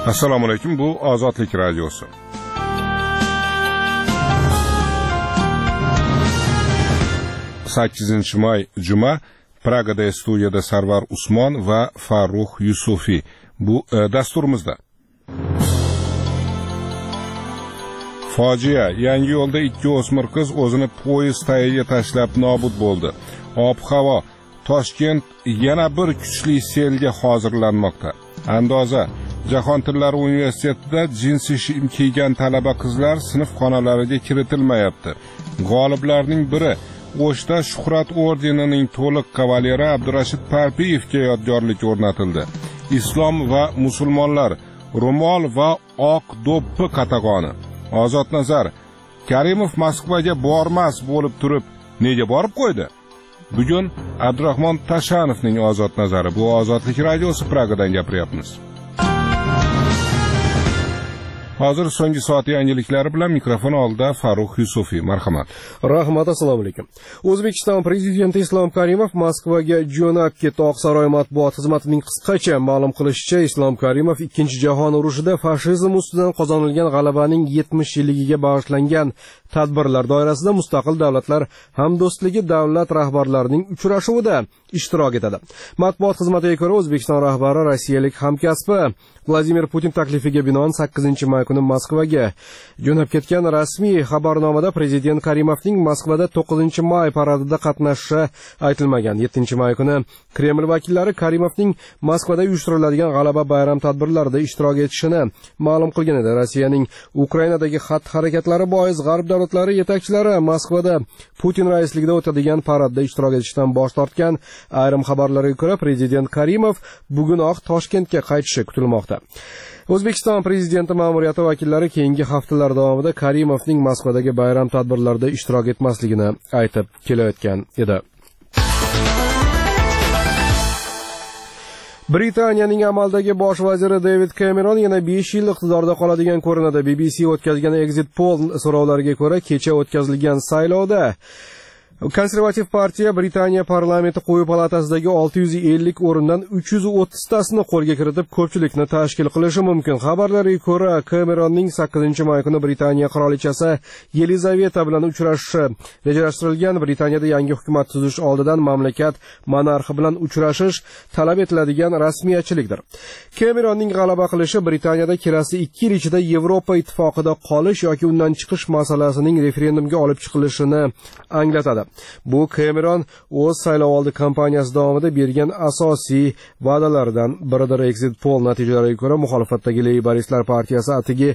Assalomu alaykum, bu Ozodlik radiosi. May Juma, Pragada studiyada Sarvar Usmon va Farruh Yusufi. Bu dasturimizda. Fojia, yangi yo'lda ikki o'smir qiz o'zini poyezd tagiga tashlab nobud bo'ldi. Ob-havo, Toshkent yana bir kuchli selga hozirlanmoqda. Andoza, Jahon tillari universitetida jinsi shim kiygan talaba qizlar sinf xonalariga kiritilmayapti. G'oliblarning biri O'shda Shuhrat ordenining to'liq kavaleri Abdurashid Parpiyevga yodgorlik o'rnatildi. Islom va musulmonlar, ro'mol va oq do'ppi qatag'oni. Ozod Nazar, Karimov Moskvaga bormas bo'lib turib, nega borib qo'ydi? Bugun Abdurahmon Tashanovning Ozod Nazari. Bu Ozodlik radiosi, Pragadan gapiryapmiz. Hozir so'nggi soat yangiliklari bilan mikrofon oldida Farruh Yusufi. Marhamat. Rahmat, assalomu alaykum. O'zbekiston prezidenti Islom Karimov Moskvaga jo'nab ketdi. Oqsaroy matbuot xizmatining qisqacha ma'lum qilishicha, Islom Karimov 2-jahon urushida fashizm ustidan qozonilgan g'alabaning 70 yilligiga bag'ishlangan tadbirlar doirasida Mustaqil davlatlar hamdo'stligi davlat rahbarlarining uchrashuvida ishtirok etadi. Matbuot xizmatiga ko'ra, O'zbekiston rahbari rossiyalik hamkasbi Vladimir Putin taklifiga binoan 8-may kuni Moskvaga jo'nab ketgan. Rasmiy xabarnomada prezident Karimovning Moskvada 9-may paradida qatnashishi aytilmagan. 7-may kuni Kreml vakillari Karimovning Moskvada uyushtiriladigan g'alaba bayram tadbirlarida ishtirok etishini ma'lum qilgan edi. Rossiyaning Ukrainadagi xatti-harakatlari bois g'arb davlatlari yetakchilari Moskvada Putin raisligida o'tadigan paradda ishtirok etishdan bosh tortgan. Ayrim xabarlarga ko'ra, prezident Karimov bugunoq Toshkentga qaytishi kutilmoqda. O'zbekiston prezidenti ma'muriyati vakillari keyingi haftalar davomida Karimovning Moskvadagi bayram tadbirlarida ishtirok etmasligini aytib kelayotgan edi. Britaniyaning amaldagi bosh vaziri David Cameron yana 5 yil iqtidorda qoladigan ko'rinadi. BBC o'tkazgan exit poll so'rovlariga ko'ra, kecha o'tkazilgan saylovda Konservativ partiya Britaniya parlamenti quyi palatasidagi 650 o'rindan 330 tasini qo'lga kiritib, ko'pchilikni tashkil qilishi mumkin. Xabarlarga ko'ra, Cameronning 8-may kuni Britaniya qirolichasi Yelizaveta bilan uchrashishi rejalashtirilgan. Britaniyada yangi hukumat tuzish oldidan mamlakat monarxi bilan uchrashish talab etiladigan rasmiyatchilikdir. Cameronning g'alaba qilishi Britaniyada kelasi 2 yil ichida Yevropa ittifoqida qolish yoki undan chiqish masalasining referendumga olib chiqilishini anglatadi. Bu Cameron o'z saylovoldi kampaniyasi davomida bergan asosiy va'dalardan biridir. Exit poll natijalariga ko'ra, muxolifatdagi Leyboristlar partiyasi atigi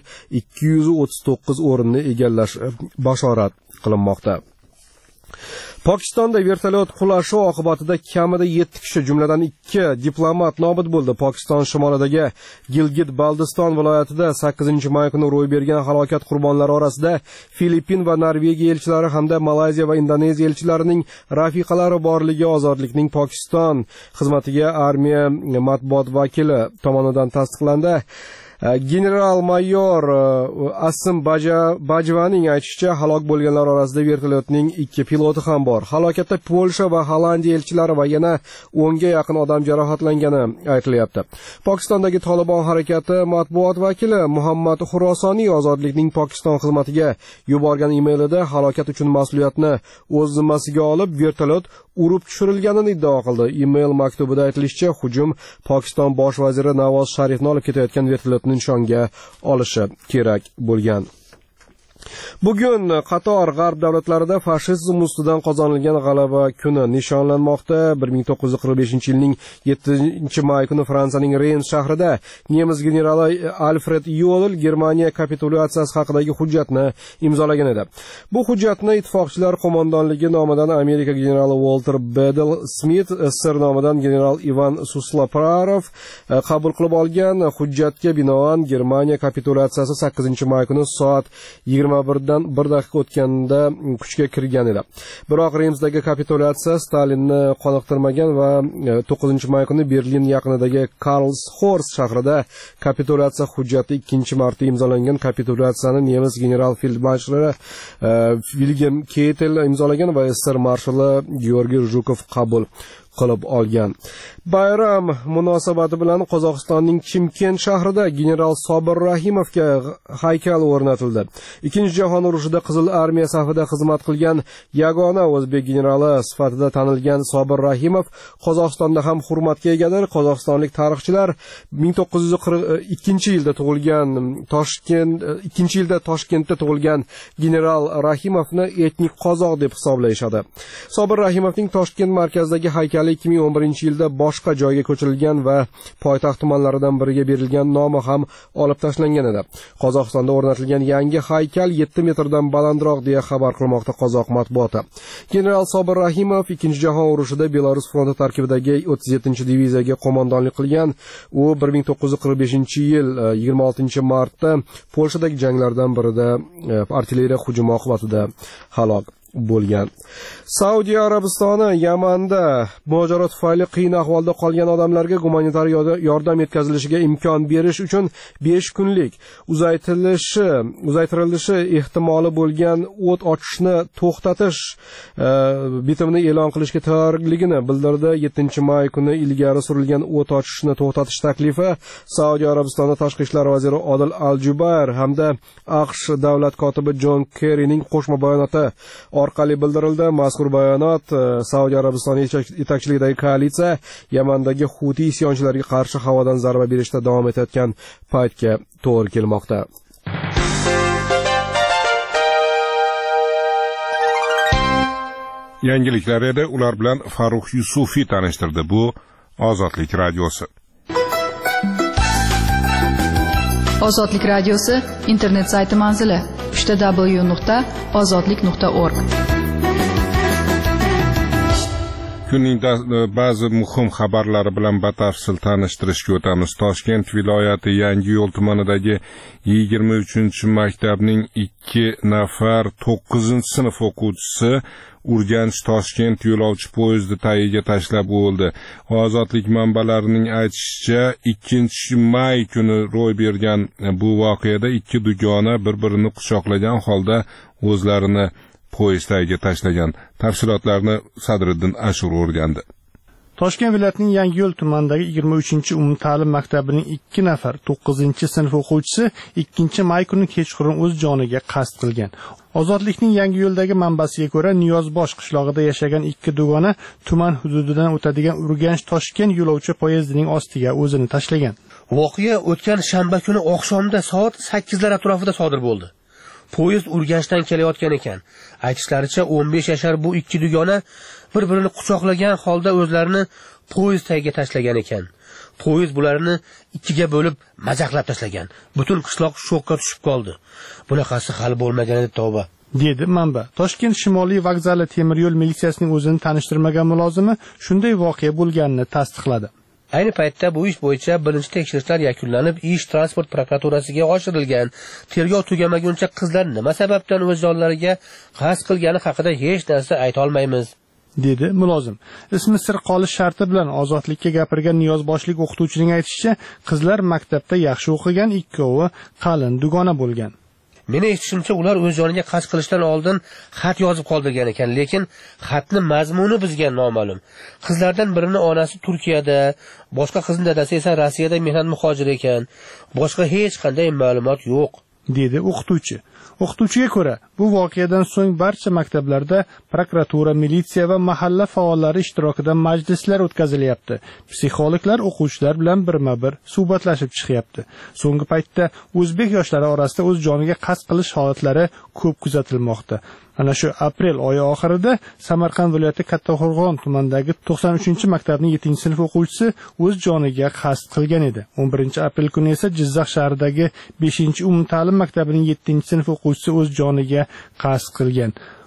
239 o'rinni egallash bashorat qilinmoqda. Pokistonda vertolyot qulashi oqibatida kamida 7 kishi, jumladan 2 diplomat nobud bo'ldi. Pokiston shimolidagi Gilgit-Baldiston viloyatida 8-may kuni ro'y bergan halokat qurbonlari orasida Filippin va Norvegiya elchilari hamda Malayziya va Indoneziya elchilarining rafiqalari borligi Ozodlikning Pokiston xizmatiga armiya matbuot vakili tomonidan tasdiqlandi. General-mayor Asim Bajvaning aytishicha, halok bo'lganlar orasida vertolyotning 2 piloti ham bor. Halokatda Polsha va Hollandiya elchilari va yana 10 ga yaqin odam jarohatlangani aytilyapti. Pokistondagi Tolibon harakati matbuot vakili Muhammad Xurosoniy Ozodlikning Pokiston xizmatiga yuborgan emailida halokat uchun mas'uliyatni o'z zimmasiga olib, vertolyot urib tushirilganini iddao qildi. Email maktubida aytilishicha, hujum Pokiston bosh vaziri Navoz Sharifni olib ketayotgan vertolyotni nishonga olishi kerak bo'lgan. Bugun qator g'arb davlatlarida fashizm ustidan qozonilgan g'alaba kuni nishonlanmoqda. 1945-yilning 7-may kuni Fransiyaning Reyns shahrida nemis generali Alfred Yodel Germaniya kapitulyatsiyasi haqidagi hujjatni imzolagan edi. Bu hujjatni ittifoqchilar qo'mondonligi nomidan Amerika generali Walter Bedell Smith, SSR nomidan general Ivan Suslaparov qabul qilib olgan. Hujjatga binoan Germaniya kapitulyatsiyasi 8-may kuni soat 21dan 1 daqiqa o'tganda kuchga kirgan edi. Biroq Remsdagi kapitulyatsiya Stalinni qoniqtirmagan va 9-may kuni Berlin yaqinidagi Karlshorst shahrida kapitulyatsiya hujjati 2-marta imzolangan. Kapitulyatsiyani nemis general feldmarshali Wilhelm Keitel imzolagan va SSR marshali Georgiy Zhukov qabul qilib olgan. Bayram munosabati bilan Qozog'istonning Chimkent shahrida general Sobir Rahimovga haykal o'rnatildi. Ikkinchi jahon urushida Qizil armiya safida xizmat qilgan yagona o'zbek generali sifatida tanilgan Sobir Rahimov Qozog'istonda ham hurmatga egadir. Qozog'istonlik tarixchilar 1942-yilda tug'ilgan Toshkentda tug'ilgan general Rahimovni etnik qozoq deb hisoblayshadi. Sobir Rahimovning Toshkent markazidagi haykali 2011-yilda boshqa joyga ko'chirilgan va poytaxt tumanlaridan biriga berilgan nomi ham olib tashlangan edi. Qozog'istonda o'rnatilgan yangi haykal 7 metrdan balandroq deya xabar qilmoqda qozoq matbuoti. General Sobir Rahimov Ikkinchi jahon urushida Belarus fronti tarkibidagi 37-diviziyaga qo'mondonlik qilgan. U 1945-yil 26-martda Polshadagi janglardan birida artilleriya hujumi oqibatida halok bo'lgan. Saudiya Arabistoni Yamanda mojaro tufayli qiyin ahvolda qolgan odamlarga gumanitar yordam yetkazilishiga imkon berish uchun 5 kunlik uzaytirilishi ehtimoli bo'lgan o't ochishni to'xtatish bitimini e'lon qilishga tayyorligini bildirdi. 7-may kuni ilgari surilgan o't ochishni to'xtatish taklifi Saudiya Arabistoni tashqi ishlar vaziri Odil Al-Jubayr hamda AQSh davlat kotibi Jon Kerrining qo'shma bayonoti orqali bildirildi. Mazkur bayonot Saudiya Arabistoni yetakchiligidagi koalitsiya Yamandagi Huti isyonchilariga qarshi havodan zarba berishda davom etayotgan paytga to'g'ri kelmoqda. Yangiliklar edi, ular bilan Farruh Yusufiy tanishtirdi. Bu Ozodlik radiosi. Ozodlik radiosi internet sayti manzili www.ozodlik.org. Kunning ba'zi muhim xabarlari bilan batafsil tanishtirishga o'tamiz. Toshkent viloyati Yangiyo'l tumanidagi 23-maktabning 2 nafar 9-sinf o'quvchisi Urganch-Toshkent yo'lovchi poyezdi tagiga tashlab o'ldi. Ozodlik manbalarining aytishicha, 2-may kuni ro'y bergan bu voqeada 2 dugona bir-birini quchoqlagan holda o'zlarini poyezd tagiga tashlagan. Tafsilotlarni Sadriddin Ashur o'rgandi. Toshkent viloyatining Yangiyo'l tumanidagi 23-umumta'lim maktabining 2 nafar 9-sinf o'quvchisi 2-may kuni kechqurun o'z joniga qasd qilgan. Ozodlikning Yangiyo'ldagi manbasiga ko'ra, Niyozbosh qishlog'ida yashagan 2 dugona tuman hududidan o'tadigan Urganch-Toshkent yo'lovchi poyezdining ostiga o'zini tashlagan. Voqea o'tgan shanba kuni oqshomda soat 8 lar atrofida sodir bo'ldi. Poyezd Urganchdan kelayotgan ekan. Aytishlaricha 15 yashar bu 2 dugona bir-birini quchoqlagan holda o'zlarini poyezd tagiga tashlagan ekan. Poyezd bularni 2ga bo'lib majaqlab tashlagan. Butun qishloq shokka tushib qoldi. Bunaqasi hali bo'lmagan edi, tavba, dedi manba. Toshkent Shimoliy vokzali temir yo'l militsiyasining o'zini tanishtirmagan mulozimi shunday voqea bo'lganini tasdiqladi. Ayni paytda bu ish bo'yicha birinchi tekshirishlar yakunlanib, ish transport prokuraturasiga oshirilgan. Tergov tugamaguncha qizlar nima sababdan o'z jonlariga qasd qilgani haqida hech narsa ayta olmaymiz, dedi mulozim. Ismi sir qolish sharti bilan ozodlikka gapirgan Niyozboshlik o'qituvchining aytishicha, qizlar maktabda yaxshi o'qigan, ikkovi qalin dugona bo'lgan. Meni eshitishimcha, ular o'z joniga qasd qilishdan oldin xat yozib qoldirgan ekan, lekin xatni mazmuni bizga noma'lum. Qizlardan birini onasi Turkiyada, boshqa qizning dadasi esa Rossiyada mehnat muhojiri ekan. Boshqa hech qanday ma'lumot yo'q, dedi o'qituvchi. O'qituvchiga ko'ra, bu voqeadan so'ng barcha maktablarda prokuratura, militsiya va mahalla faollari ishtirokida majlislar o'tkazilyapti. Psixologlar o'quvchilar bilan birma-bir suhbatlashib chiqyapti. So'nggi paytda o'zbek yoshlari orasida o'z joniga qasd qilish holatlari ko'p kuzatilmoqda. Ana shu aprel oyi oxirida Samarqand viloyati Kattaqo'rg'on tumanidagi 93-maktabning 7-sinf o'quvchisi o'z joniga qasd qilgan edi. 11-aprel kuni esa Jizzax shahridagi 5-umumta'lim maktabining 7-sinf o'quvchisi o'z joniga qasd qilgan.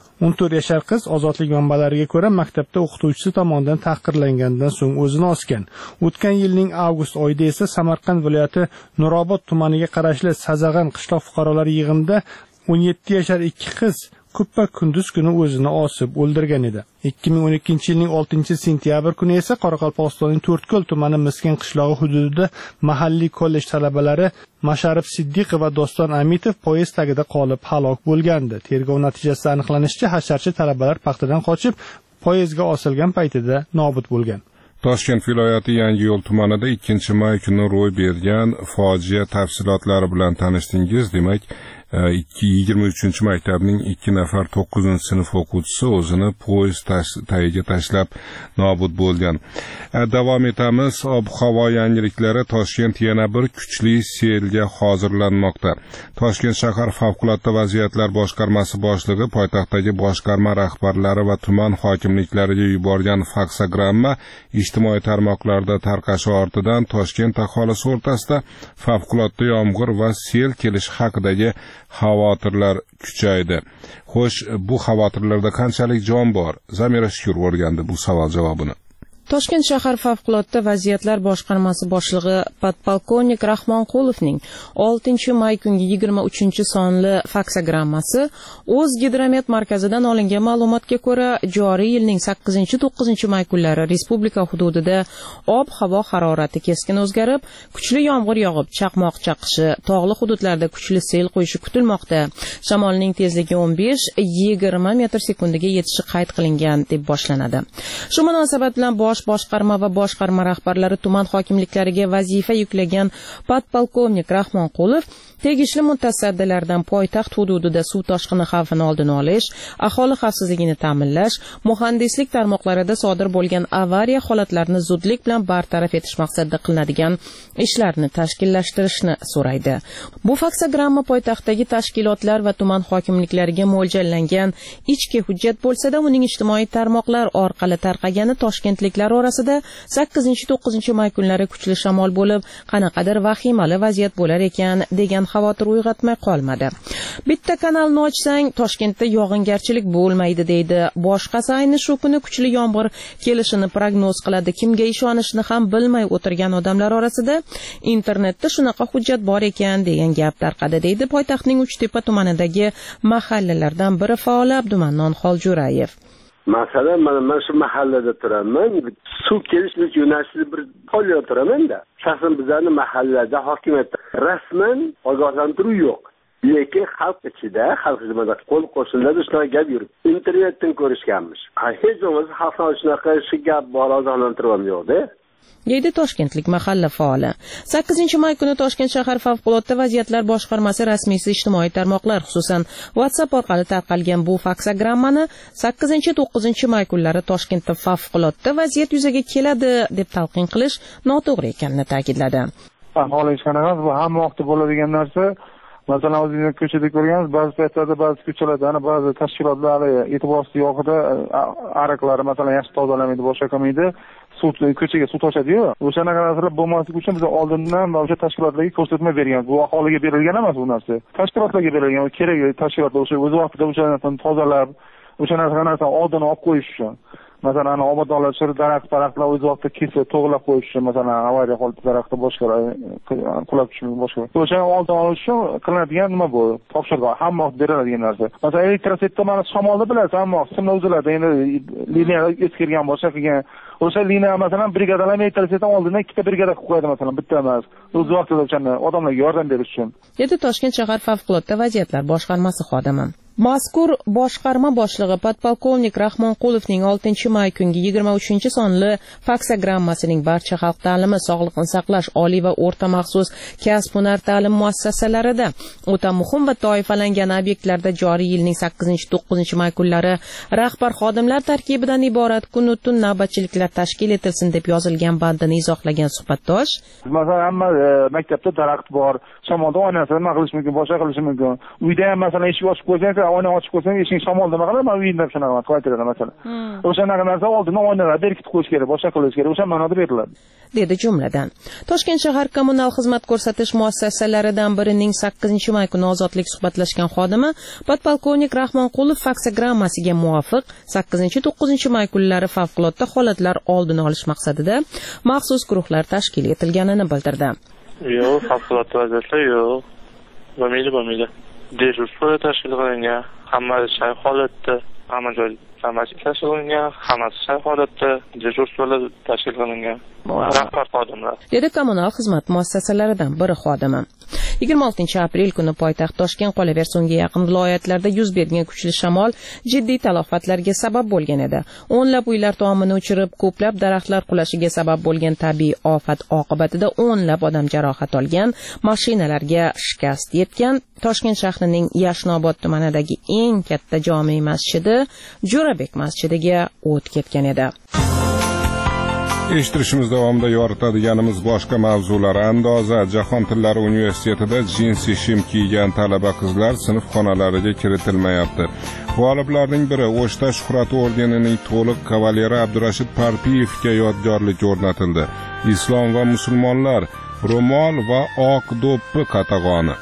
14 yashar qiz ozodlik manbalariga ko'ra maktabda o'qituvchisi tomonidan tahqirlangandan so'ng o'zini osgan. O'tgan yilning avgust oyida esa Samarqand viloyati Nurobod tumaniga qarashli Sazag'an qishloq fuqarolar yig'inida 17 yashar 2 qiz kuppa kunduz kuni o'zini osib o'ldirgan edi. 2012-yilning 6-sentyabr kuni esa Qoraqalpog'istonning To'rtko'l tumani Miskin qishlog'i hududida mahalliy kollej talabalari Masharif Siddiqov va Doston Amitov poyezd tagida qolib halok bo'lgandi. Tergov natijasida aniqlanishicha, hasharchi talabalar paxtadan qochib poyezdga osilgan paytida nobud bo'lgan. Toshkent viloyati Yangiyo'l tumanida 2-may kuni ro'y bergan fojia tafsilotlari bilan tanishdingiz. Demak, 23-maktabning 2 nafar 9-sinf o'quvchisi o'zini poyezd tagiga tashlab nobud bo'lgan. Davom etamiz. Ob-havo yangiliklari. Toshkent yana bir kuchli selga hozirlanmoqda. Toshkent shahar favqulodda vaziyatlar boshqarmasi boshlig'i poytaxtdagi boshqarma rahbarlari va tuman hokimliklariga yuborgan faksogramma ijtimoiy tarmoqlarda tarqashi ortidan Toshkent aholisi o'rtasida favqulodda yomg'ir va sel kelishi haqidagi xavotirlar kuchaydi. Xo'sh, bu xavotirlarda qanchalik jon bor? Zamira Shukur o'rgandi bu savol javobini. Toshkent shahar favqulodda vaziyatlar boshqarmasi boshlig'i podpolkovnik Rahmonqulovning 6-may kungi 23-sonli faksogrammasi O'zgidromet markazidan olingan ma'lumotga ko'ra, joriy yilning 8-9-may kunlari respublika hududida ob-havo harorati keskin o'zgarib, kuchli yomg'ir yog'ib, chaqmoq chaqishi, tog'li hududlarda kuchli sel qo'yishi kutilmoqda. Shamolning tezligi 15-20 metr sekundiga yetishi qayd qilingan deb boshlanadi. Shu munosabat bilan boshqarma va boshqarma rahbarlari tuman hokimliklariga vazifa yuklagan podpolkovnik Rahmonqulov tegishli mutasaddilardan poytaxt hududida suv toshqini xavfini oldini olish, aholi xavfsizligini ta'minlash, muhandislik tarmoqlarida sodir bo'lgan avariya holatlarini zudlik bilan bartaraf etish maqsadida qilinadigan ishlarni tashkillashtirishni so'raydi. Bu faksogramma poytaxtdagi tashkilotlar va tuman hokimliklariga mo'ljallangan ichki hujjat bo'lsa-da, uning ijtimoiy tarmoqlar orqali tarqagani toshkentliklar orasida 8-9-may kunlari kuchli shamol bo'lib, qanaqadir vahimali vaziyat bo'lar ekan degan xavotir uyg'otmay qolmadi. Bitta kanalni ochsang, Toshkentda yog'ingarchilik bo'lmaydi deydi. Boshqasi ayni shu kuni kuchli yomg'ir kelishini prognoz qiladi. Kimga ishonishni ham bilmay o'tirgan odamlar orasida internetda shunaqa hujjat bor ekan degan gap tarqadi deydi poytaxtning Uchtepa tumanidagi mahallalardan biri faoli Abdumannon Xoljo'rayev. Masalan, men shu mahallada turaman. Suv kelish yo'nalishida bir qolib turaman-da. Shaxsan bizning mahallada hokimiyat rasman ogohlantiruv yo'q. Lekin xalq ichida, xalq xizmatida qo'l qo'shiladi, shunaqa gap yurib, internetdan ko'rishganmiz. Hech bo'lmasa xalqni shunaqa shu gap bor ogohlantiruv ham yo'q-da. deydi toshkentlik mahalla faoli. 8-may kuni Toshkent shahar favqulodda vaziyatlar boshqarmasi rasmiysi ijtimoiy tarmoqlar, xususan WhatsApp orqali tarqalgan bu faksogrammani 8-9-may kunlari Toshkentda favqulodda vaziyat yuzaga keladi deb talqin qilish noto'g'ri ekanini ta'kidladi. Aholi hech qanaqa bu hamma vaqtda bo'ladigan narsa. Masalan, o'zingiz ko'chada ko'rgansiz, ba'zi paytlarda ba'zi ko'chalarda, ba'zi tashkilotlar e'tiborsiz yo'qida ariqlari masalan yaxshi tozalamaydi, boshqa qilmaydi. Ko'chaga suv toshadi-yu. O'shanaqa narsalar bo'lmasligi uchun biz oldindan o'sha tashkilotlarga ko'rsatma berganmiz. Bu aholiga berilgan emas bu narsa. Tashkilotlarga berilgan, kerak tashkilotlar o'sha o'z vaqtida o'sha narsani tozalab, o'sha narsani oldini olib qo'yish uchun. Masalan, obodonlash, daraxtlar o'z vaqtida kesib, to'g'rilab qo'yish uchun, masalan, avariya holatda daraxtlar boshqa qulab tushib boshqa. O'shani oldini olish uchun qilinadigan nima bu? Topshiriq, hamma vaqt beriladigan narsa. Masalan, elektrositda mana shamolni bilasiz, hamma simni uziladi. Endi liniyalar eskirgan, boshqa qilgan. O'sha liniya masalan brigadalar elektrositdan oldindan ikkita brigada qilib qo'yadi masalan, bitta emas. O'z vaqtida o'shani odamlarga yordam berish uchun. Dedi Toshkent shahar favqulodda vaziyatlar boshqarmasi xodimi. Mazkur boshqarma boshlig'i podpolkovnik Rahmonqulovning 6-may kungi 23-sonli faksogrammasining barcha xalq ta'limi, sog'liqni saqlash, oliy va o'rta maxsus kasb-hunar ta'lim muassasalarida o'ta muhim va toifalangan obyektlarda joriy yilning 8-9-may kunlari rahbar xodimlar tarkibidan iborat kun-tun navbatchiliklar tashkil etilsin deb yozilgan bandini izohlagan suhbatdosh. Masalan, hamma maktabda daraxt bor, shamolda oynasini nima qilish mumkin, boshqa qilish mumkin. Uyda ham masalan eshik ochib qo'ysangiz, oyna ochib qo'ysangiz, eshik shamol nima qiladi? Men uyimda shunaqa emas, kvartirada masalan. O'shanaqa narsa oldindan oynalar berkitib qo'yish kerak, boshqa qilish kerak. O'sha ma'noda beriladi. Dedi jumladan. Toshkent shahar kommunal xizmat ko'rsatish muassasalaridan birining 8-may kuni ozodlik suhbatlashgan xodimi podpolkovnik Rahmonqulov faksogrammasiga muvofiq 8-9-may kunlari favqulodda holatlar oldini olish maqsadida maxsus guruhlar tashkil etilganini bildirdi. Yo'q, favqulodda vaziyatlar yo'q. Bo'lmaydi. Dejurство tashkil qilingan. Hamma shay holatda, hamma joy samarchi tashkil qilingan, hammasi shay holatda dejurstvalar tashkil qilingan. Rahbar xodimlar. Dedi kommunal xizmat muassasalaridan biri xodimi. 26 aprel kuni poytaxt Toshkent qolaversa unga yaqin viloyatlarda yuz bergan kuchli shamol jiddiy talafotlarga sabab bo'lgan edi. O'nlab uylar tomini uchirib, ko'plab daraxtlar qulashiga sabab bo'lgan tabiiy ofat oqibatida o'nlab odam jarohat olgan, mashinalarga shikast yetgan. Toshkent shahrining Yashnobod tumanidagi eng katta jome masjidi Jo'rabek masjidiga o't ketgan edi. Eshittirishimiz davomida yoritadiganimiz boshqa mavzular. Andoza Jahon tillari universitetida jinsi shim kiygan talaba qizlar sinf xonalariga kiritilmayapti. G'oliblarning biri O'shda Shuhrat ordenining to'liq kavaleri Abdurashid Parpiyevga yodgorlik o'rnatildi. Islom va musulmonlar ro'mol va oq do'ppi qatag'oni.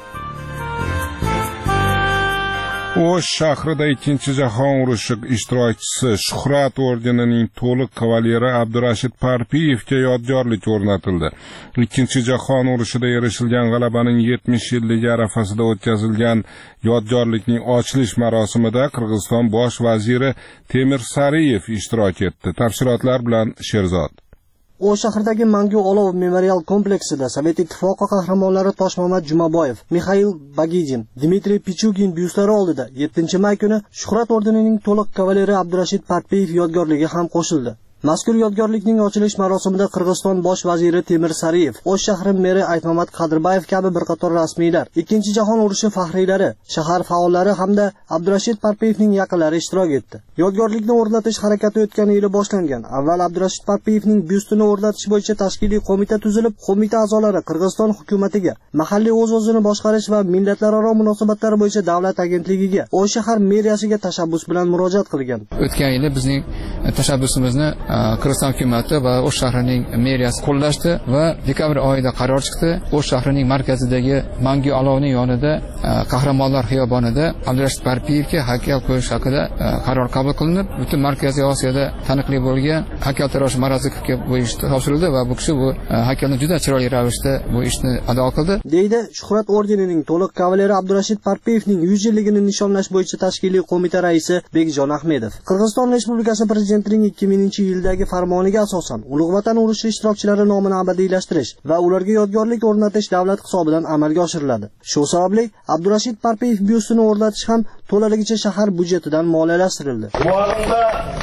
O'sh shahrida 2-jahon urushi ishtirokchisi Shuhrat ordenining to'liq kavaleri Abdurashid Parpiyevga yodgorlik o'rnatildi. 2-jahon urushida erishilgan g'alabaning 70 yilligi arafasida o'tkazilgan yodgorlikning ochilish marosimida Qirg'iziston bosh vaziri Temir Sariyev ishtirok etdi. Tafsilotlar bilan Sherzod. O'sh shahridagi Mangu olov memorial kompleksida Sovet ittifoqi qahramonlari Toshmamat Jumaboyev, Mikhail Bagidin, Dmitriy Pichugin byustlari oldida 7-may kuni Shuhrat ordenining to'liq kavaleri Abdurashid Parpiyev yodgorligi ham qo'shildi. Mazkur yodgorlikning ochilish marosimida Qirg'iziston bosh vaziri Temir Sariyev, O'sh shahri meri Aytmamat Qadirbayev kabi bir qator rasmiylar, 2-jahon urushi faxriylari, shahar faollari hamda Abdurashid Parpiyevning yaqinlari ishtirok etdi. Yodgorlikni o'rnatish harakati o'tgan yili boshlangan. Avval Abdurashid Parpiyevning byustini o'rnatish bo'yicha tashkiliy qo'mita tuzilib, qo'mita a'zolari Qirg'iziston hukumatiga, mahalliy o'z-o'zini boshqarish va millatlararo munosabatlar bo'yicha davlat agentligiga, O'sh shahar meriyasiga tashabbus bilan murojaat qilgan. O'tgan yili bizning tashabbusimizni Qirg'iziston hukumati va O'sh shahrining meriyasi qo'llashdi va dekabr oyida qaror chiqdi. O'sh shahrining markazidagi Mangu olovning yonida Qahramonlar xiyobonida Abdurashid Parpiyevga haykal qo'yish haqida qaror qabul qilinib, butun Markaziy Osiyoda taniqli bo'lgan haykaltarosh Marazikovga bu ish topshirildi va bu kishi bu haykalni juda chiroyli ravishda bu ishni ado qildi. Deydi Shuhrat ordenining to'liq kavaleri Abdurashid Parpiyevning 100 yilligini nishonlash bo'yicha tashkiliy qo'mita raisi Bekjon Ahmedov. Qirg'iziston Respublikasi prezidentining 2000-yildagi farmoniga asosan Ulug' Vatan urushi ishtirokchilari nomini abadiylashtirish va ularga yodgorlik o'rnatish davlat hisobidan amalga oshiriladi. Shu sababli Abdurashid Parpiyev byustini o'rnatish ham to'laligicha shahar byudjetidan moliyalashtirildi. Bu arada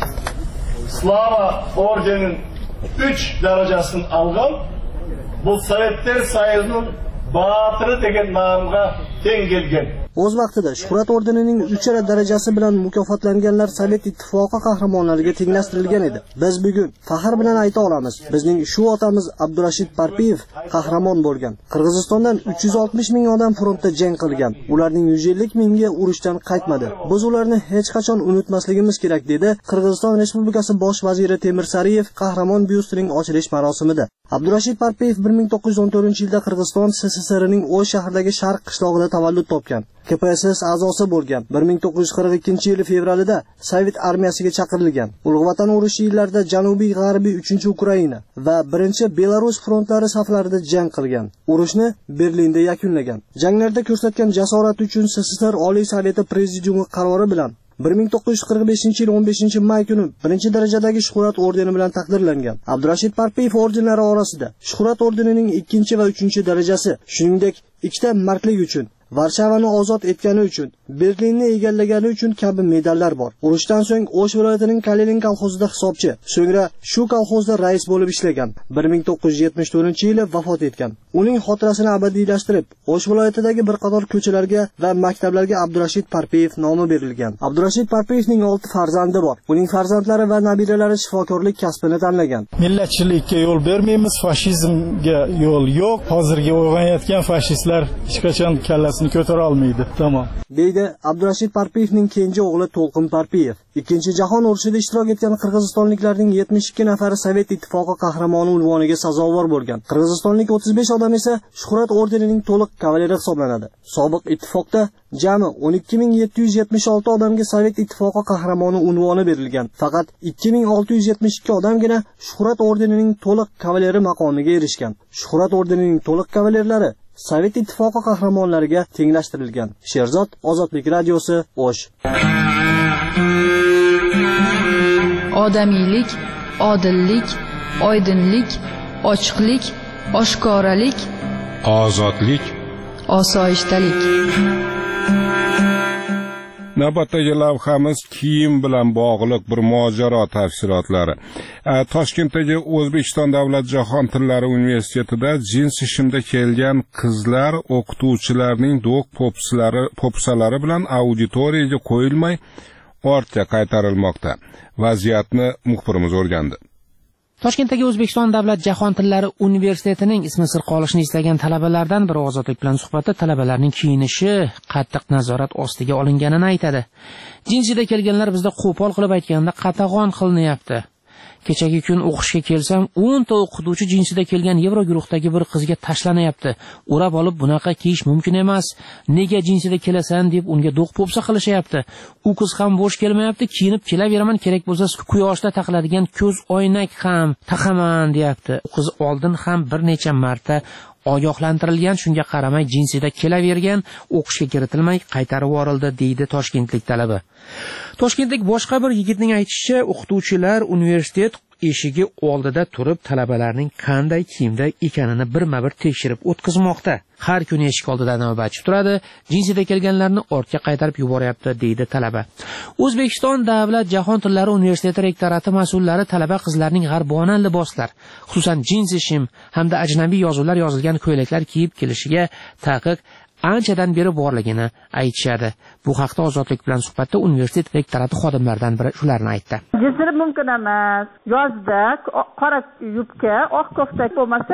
Slava ordenining 3 darajasini olgan bu Sovetlar Soyuzining batiri degan nomga teng kelgan. O'z vaqtida Shuhrat ordenining 3 darajasi bilan mukofotlanganlar Sovet ittifoqi qahramonlariga tenglashtirilgan edi. Biz bugun faxr bilan ayta olamiz, bizning shu otamiz Abdurashid Parpiyev qahramon bo'lgan. Qirg'izistondan 360 ming odam frontda jang qilgan. Ularning 150 mingi urushdan qaytmadi. Biz ularni hech qachon unutmasligimiz kerak, dedi Qirg'iziston Respublikasi bosh vaziri Temir Sariyev qahramon byustining ochilish marosimida. Abdurashid Parpiyev 1914-yilda Qirg'iziston SSSRning O'sh shahridagi Sharq qishlog'ida tavallud topgan. KPSS a'zosi bo'lgan. 1942-yil fevralida Sovet armiyasiga chaqirilgan. Ulug' Vatan urushi yillarida Janubiy-G'arbiy 3-Ukraina va 1-Belarus frontlari saflarida jang qilgan. Urushni Berlinda yakunlagan. Janglarda ko'rsatgan jasorati uchun SSSR Oliy Soveti prezidiumi qarori bilan 1945-yil 15-may kuni 1-darajadagi Shuhrat ordeni bilan taqdirlangan. Abdurashid Parpiyev ordenlari orasida Shuhrat ordenining 2 va 3-darajasi, shuningdek 2 mardlik uchun, Varshavani ozod etgani uchun, Berlinni egallagani uchun kabi medallar bor. Urushdan so'ng O'sh viloyatining Kalinin kolxozida hisobchi, so'ngra shu kolxozda rais bo'lib ishlagan. 1974-yili vafot etgan. Uning xotirasini abadiylashtirib, O'sh viloyatidagi bir qator ko'chalarga va maktablarga Abdurashid Parpiyev nomi berilgan. Abdurashid Parpiyevning 6 farzandi bor. Uning farzandlari va nabiralari shifokorlik kasbini tanlagan. Millatchilikka yo'l bermaymiz, fashizmga yo'l yo'q. Hozirgi o'g'ayotgan fashistlar hech qachon kallasini ko'tara olmaydi. Tamom. Deydi Abdurashid Parpiyevning kenja o'g'li To'lqin Parpiyev. 2-jahon urushida ishtirok etgan qirg'izistonliklarning 72 nafari Sovet ittifoqi qahramoni unvoniga sazovor bo'lgan. Qirg'izistonlik 35 odam esa Shuhrat ordenining to'liq kavaleri hisoblanadi. Sobiq ittifoqda jami 12776 odamga Sovet ittifoqi qahramoni unvoni berilgan. Faqat 2672 odamgina Shuhrat ordenining to'liq kavaleri maqomiga erishgan. Shuhrat ordenining to'liq kavalerlari Sovet ittifoqi qahramonlariga tenglashtirilgan. Sherzod, Ozodlik radiosi, O'sh. odamiylik, odillik, oydinlik, ochiqlik, oshkoralik, ozodlik, osoyishtalik. Navbatdagi lavhamiz kiyim bilan bog'liq bir mojaro tafsilotlari. Toshkentdagi O'zbekiston Davlat jahon tillari universitetida jins shimda kelgan qizlar o'qituvchilarning do'q popsalari bilan auditoriyaga qo'yilmay ortga qaytarilmoqda. Vaziyatni muxbirimiz o'rgandi. Toshkentdagi O'zbekiston Davlat jahon tillari universitetining ismi sir qolishini istagan talabalardan biri Ozodlik bilan suhbatda talabalarning kiyinishi qattiq nazorat ostiga olinganini aytadi. Jinsida kelganlar bizda qo'pol qilib aytganda qatag'on qilinyapti. Kechagi kun o'qishga kelsam, 10 ta o'qituvchi jinsida kelgan Yevro guruhdagi bir qizga tashlanyapti. O'rab olib bunaqa kiyish mumkin emas. Nega jinsida kelasan deb unga do'q popsa qilishyapti. U qiz ham bo'sh kelmayapti, kiyinib kelaveraman, kerak bo'lsa quyoshda taqiladigan ko'z oynak ham taqaman deyapti. Qiz oldin ham bir necha marta ogohlantirilgan, shunga qaramay jinsida kelavergan, o'qishga kiritilmay qaytarib yuborildi, deydi toshkentlik talaba. Toshkentlik boshqa bir yigitning aytishicha, o'qituvchilar universitet eshigi oldida turib talabalarning qanday kiyimda ekanini birma-bir tekshirib o'tkazmoqda. Har kuni eshik oldida navbatchi turadi, jinsida kelganlarni ortga qaytarib yuboryapti, deydi talaba. O'zbekiston Davlat jahon tillari universiteti rektorati mas'ullari talaba qizlarning g'arbona liboslar, xususan jinsi shim hamda ajnabiy yozuvlar yozilgan ko'ylaklar kiyib kelishiga taqiq anchadan beri borligini aytishadi. Bu haqda Ozodlik bilan suhbatda universitet rektorati xodimlaridan biri shularni aytdi. Jinslar mumkin emas. Yozda qora yubka, oq kofta bo'lmasa,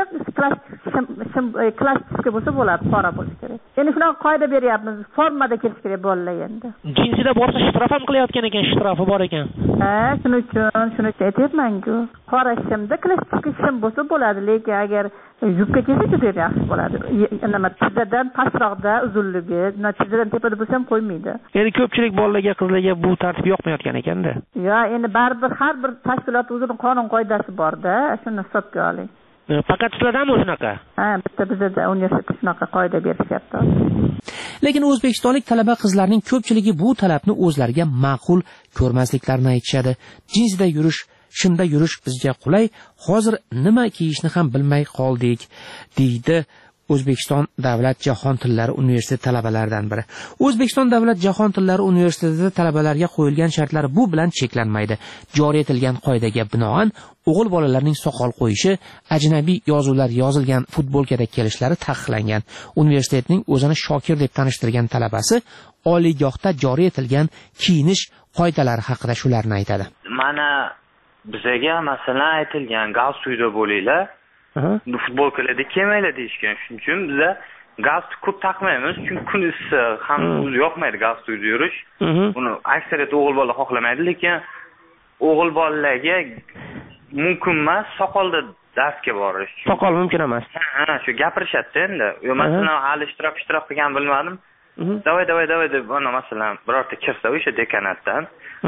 klassik bo'lsa bo'ladi, qora bo'lishi kerak. Endi shunaqa qoida beryapmiz, formada kelish kerak bolalar endi. Jinsida borsa shtraf ham qilayotgan ekan, shtrafi bor ekan. Shuning uchun aytyapman-ku. Qora shimda klassik shim bo'lsa bo'ladi, lekin agar yubka kelsa juda yaxshi bo'ladi. Nima tizzadan pastroqda uzunligi, tizzadan tepada bo'lsa ham qo'ymaydi. Endi ko'pchilik bolalarga, qizlarga bu tartib yoqmayotgan ekanda. Yo, endi baribir har bir tashkilot o'zining qonun qoidasi bor-da, shuni hisobga oling. Faqat sizlardami shunaqa? Bitta bizda universitetda shunaqa qoida berishyapti. Lekin o'zbekistonlik talaba qizlarning ko'pchiligi bu talabni o'zlariga ma'qul ko'rmasliklarini aytishadi. Jinsda yurish, shimda yurish bizga qulay, hozir nima kiyishni ham bilmay qoldik, deydi O'zbekiston Davlat jahon tillari universiteti talabalaridan biri. O'zbekiston Davlat jahon tillari universitetida talabalarga qo'yilgan shartlar bu bilan cheklanmaydi. Joriy etilgan qoidaga binoan o'g'il bolalarning soqol qo'yishi, ajnabiy yozuvlar yozilgan futbolkada kelishlari taqiqlangan. Universitetning o'zini Shokir deb tanishtirgan talabasi oliygohda joriy etilgan kiyinish qoidalari haqida shularni aytadi. Mana bizga masalan aytilgan galstuyda bo'linglar, futbolkalarda kelmaylar deyishgan. Shuning uchun biz galstuk ko'p taqmaymiz, chunki kun issiq, ham o'zi yoqmaydi galstukda yurish. Buni aksariyat o'g'il bola xohlamaydi, lekin o'g'il bolalarga mumkin emas soqolda darsga borish. Soqol mumkin emas. Shu gapirishadi endi. Yo masalan hali ishtirok qilgan bilmadim. Davay deb mana masalan birorta kirsa o'sha dekanatdan.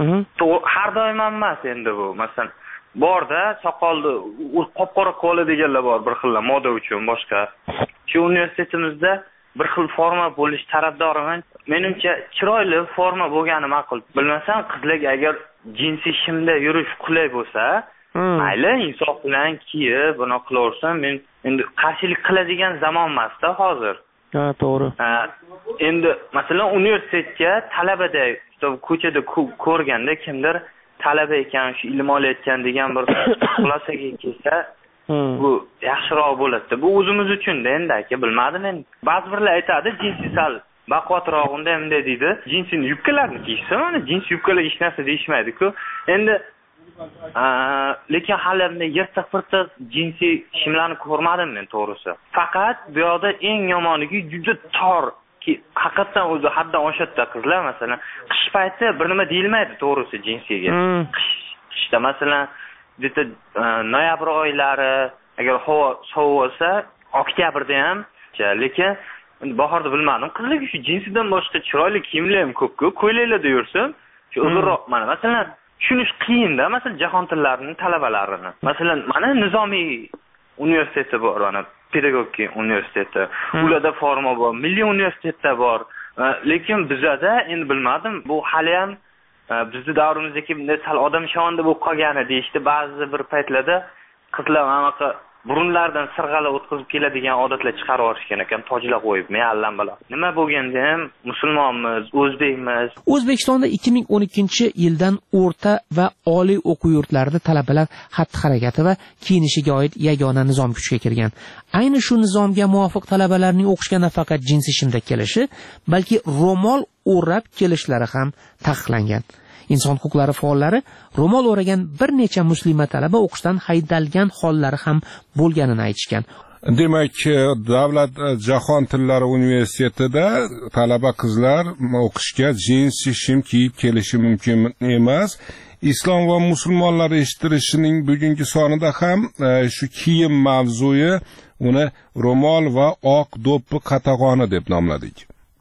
Har doim emas endi bu. Masalan borda soqolni qop-qora qo'li deganlar bor, bir xil moda uchun boshqa. Shu universitetimizda bir xil forma bo'lish tarafdoriman. Menimcha chiroyli forma bo'lgani ma'qul. Bilmasam qizlarga agar jinsi shimda yurish qulay bo'lsa, mayli insof bilan kiyib, buni qilaversin. Men endi qarshilik qiladigan zamon emas-da hozir. Ha, to'g'ri. Endi masalan universitetga talabada ko'chada ko'rganda kimdir talaba ekan, shu ilm olayotgan degan bir xulosaga kelsa, bu yaxshiroq bo'ladi. Bu o'zimiz uchun-da endi aka, bilmadim men. Ba'zi birlar aytadi, jinsi sal baquvvatroq unday deydi. Jinsini yubkalarni kiysa, mana jins yubkalar hech narsa deyishmaydi-ku. Endi lekin hali yirtiq-pirtiq jinsi shimlarni ko'rmadim men to'g'risi. Faqat bu yoqda eng yomonligi juda tor ki haqiqatan o'zi haddan oshadi qizlar masalan qish payti bir nima deyilmaydi to'g'risi jinsiga. Qishda masalan bitta noyabr oylari agar havo sovuq bo'lsa, oktyabrda ham, lekin bahorda bilmadim. Qizlarga shu jinsidan boshqa chiroyli kiyimlar ham ko'p-ku, ko'ylaklarda yursin. Shu uzunroq mana masalan shuni qiyinda masalan jahon tillarining talabalarini. Masalan mana Nizomiy universiteti bor, mana pedagogika universiteti. Ularda forma bor, Milliy universitetda bor. Lekin bizada endi bilmadim, bu hali ham bizni davrimizda bunday sal odamshavanda bo'lib qolgan deyishdi. Ba'zi bir paytlarda qizlar anaqa burunlaridan sirg'ala o'tkazib keladigan odatlar chiqarib yuborishgan ekan, tojlar qo'yib, men allambalo. Nima bo'lganda ham musulmonmiz, o'zbekmiz. O'zbekistonda 2012-yildan o'rta va oliy o'quv yurtlarida talabalar xatti-harakati va kiyinishiga oid yagona nizom kuchga kirgan. Ayni shu nizomga muvofiq talabalarning o'qishga nafaqat jinsi shimda kelishi, balki ro'mol o'rab kelishlari ham taqiqlangan. Inson huquqlari faollari ro'mol o'ragan bir necha muslima talaba o'qishdan haydalgan hollari ham bo'lganini aytishgan. Demak, Davlat jahon tillari universitetida talaba qizlar o'qishga jinsi shim kiyib kelishi mumkin emas. Islom va musulmonlar eshittirishining bugungi sonida ham shu kiyim mavzuyi uni ro'mol va oq do'ppi qatag'oni deb nomladik.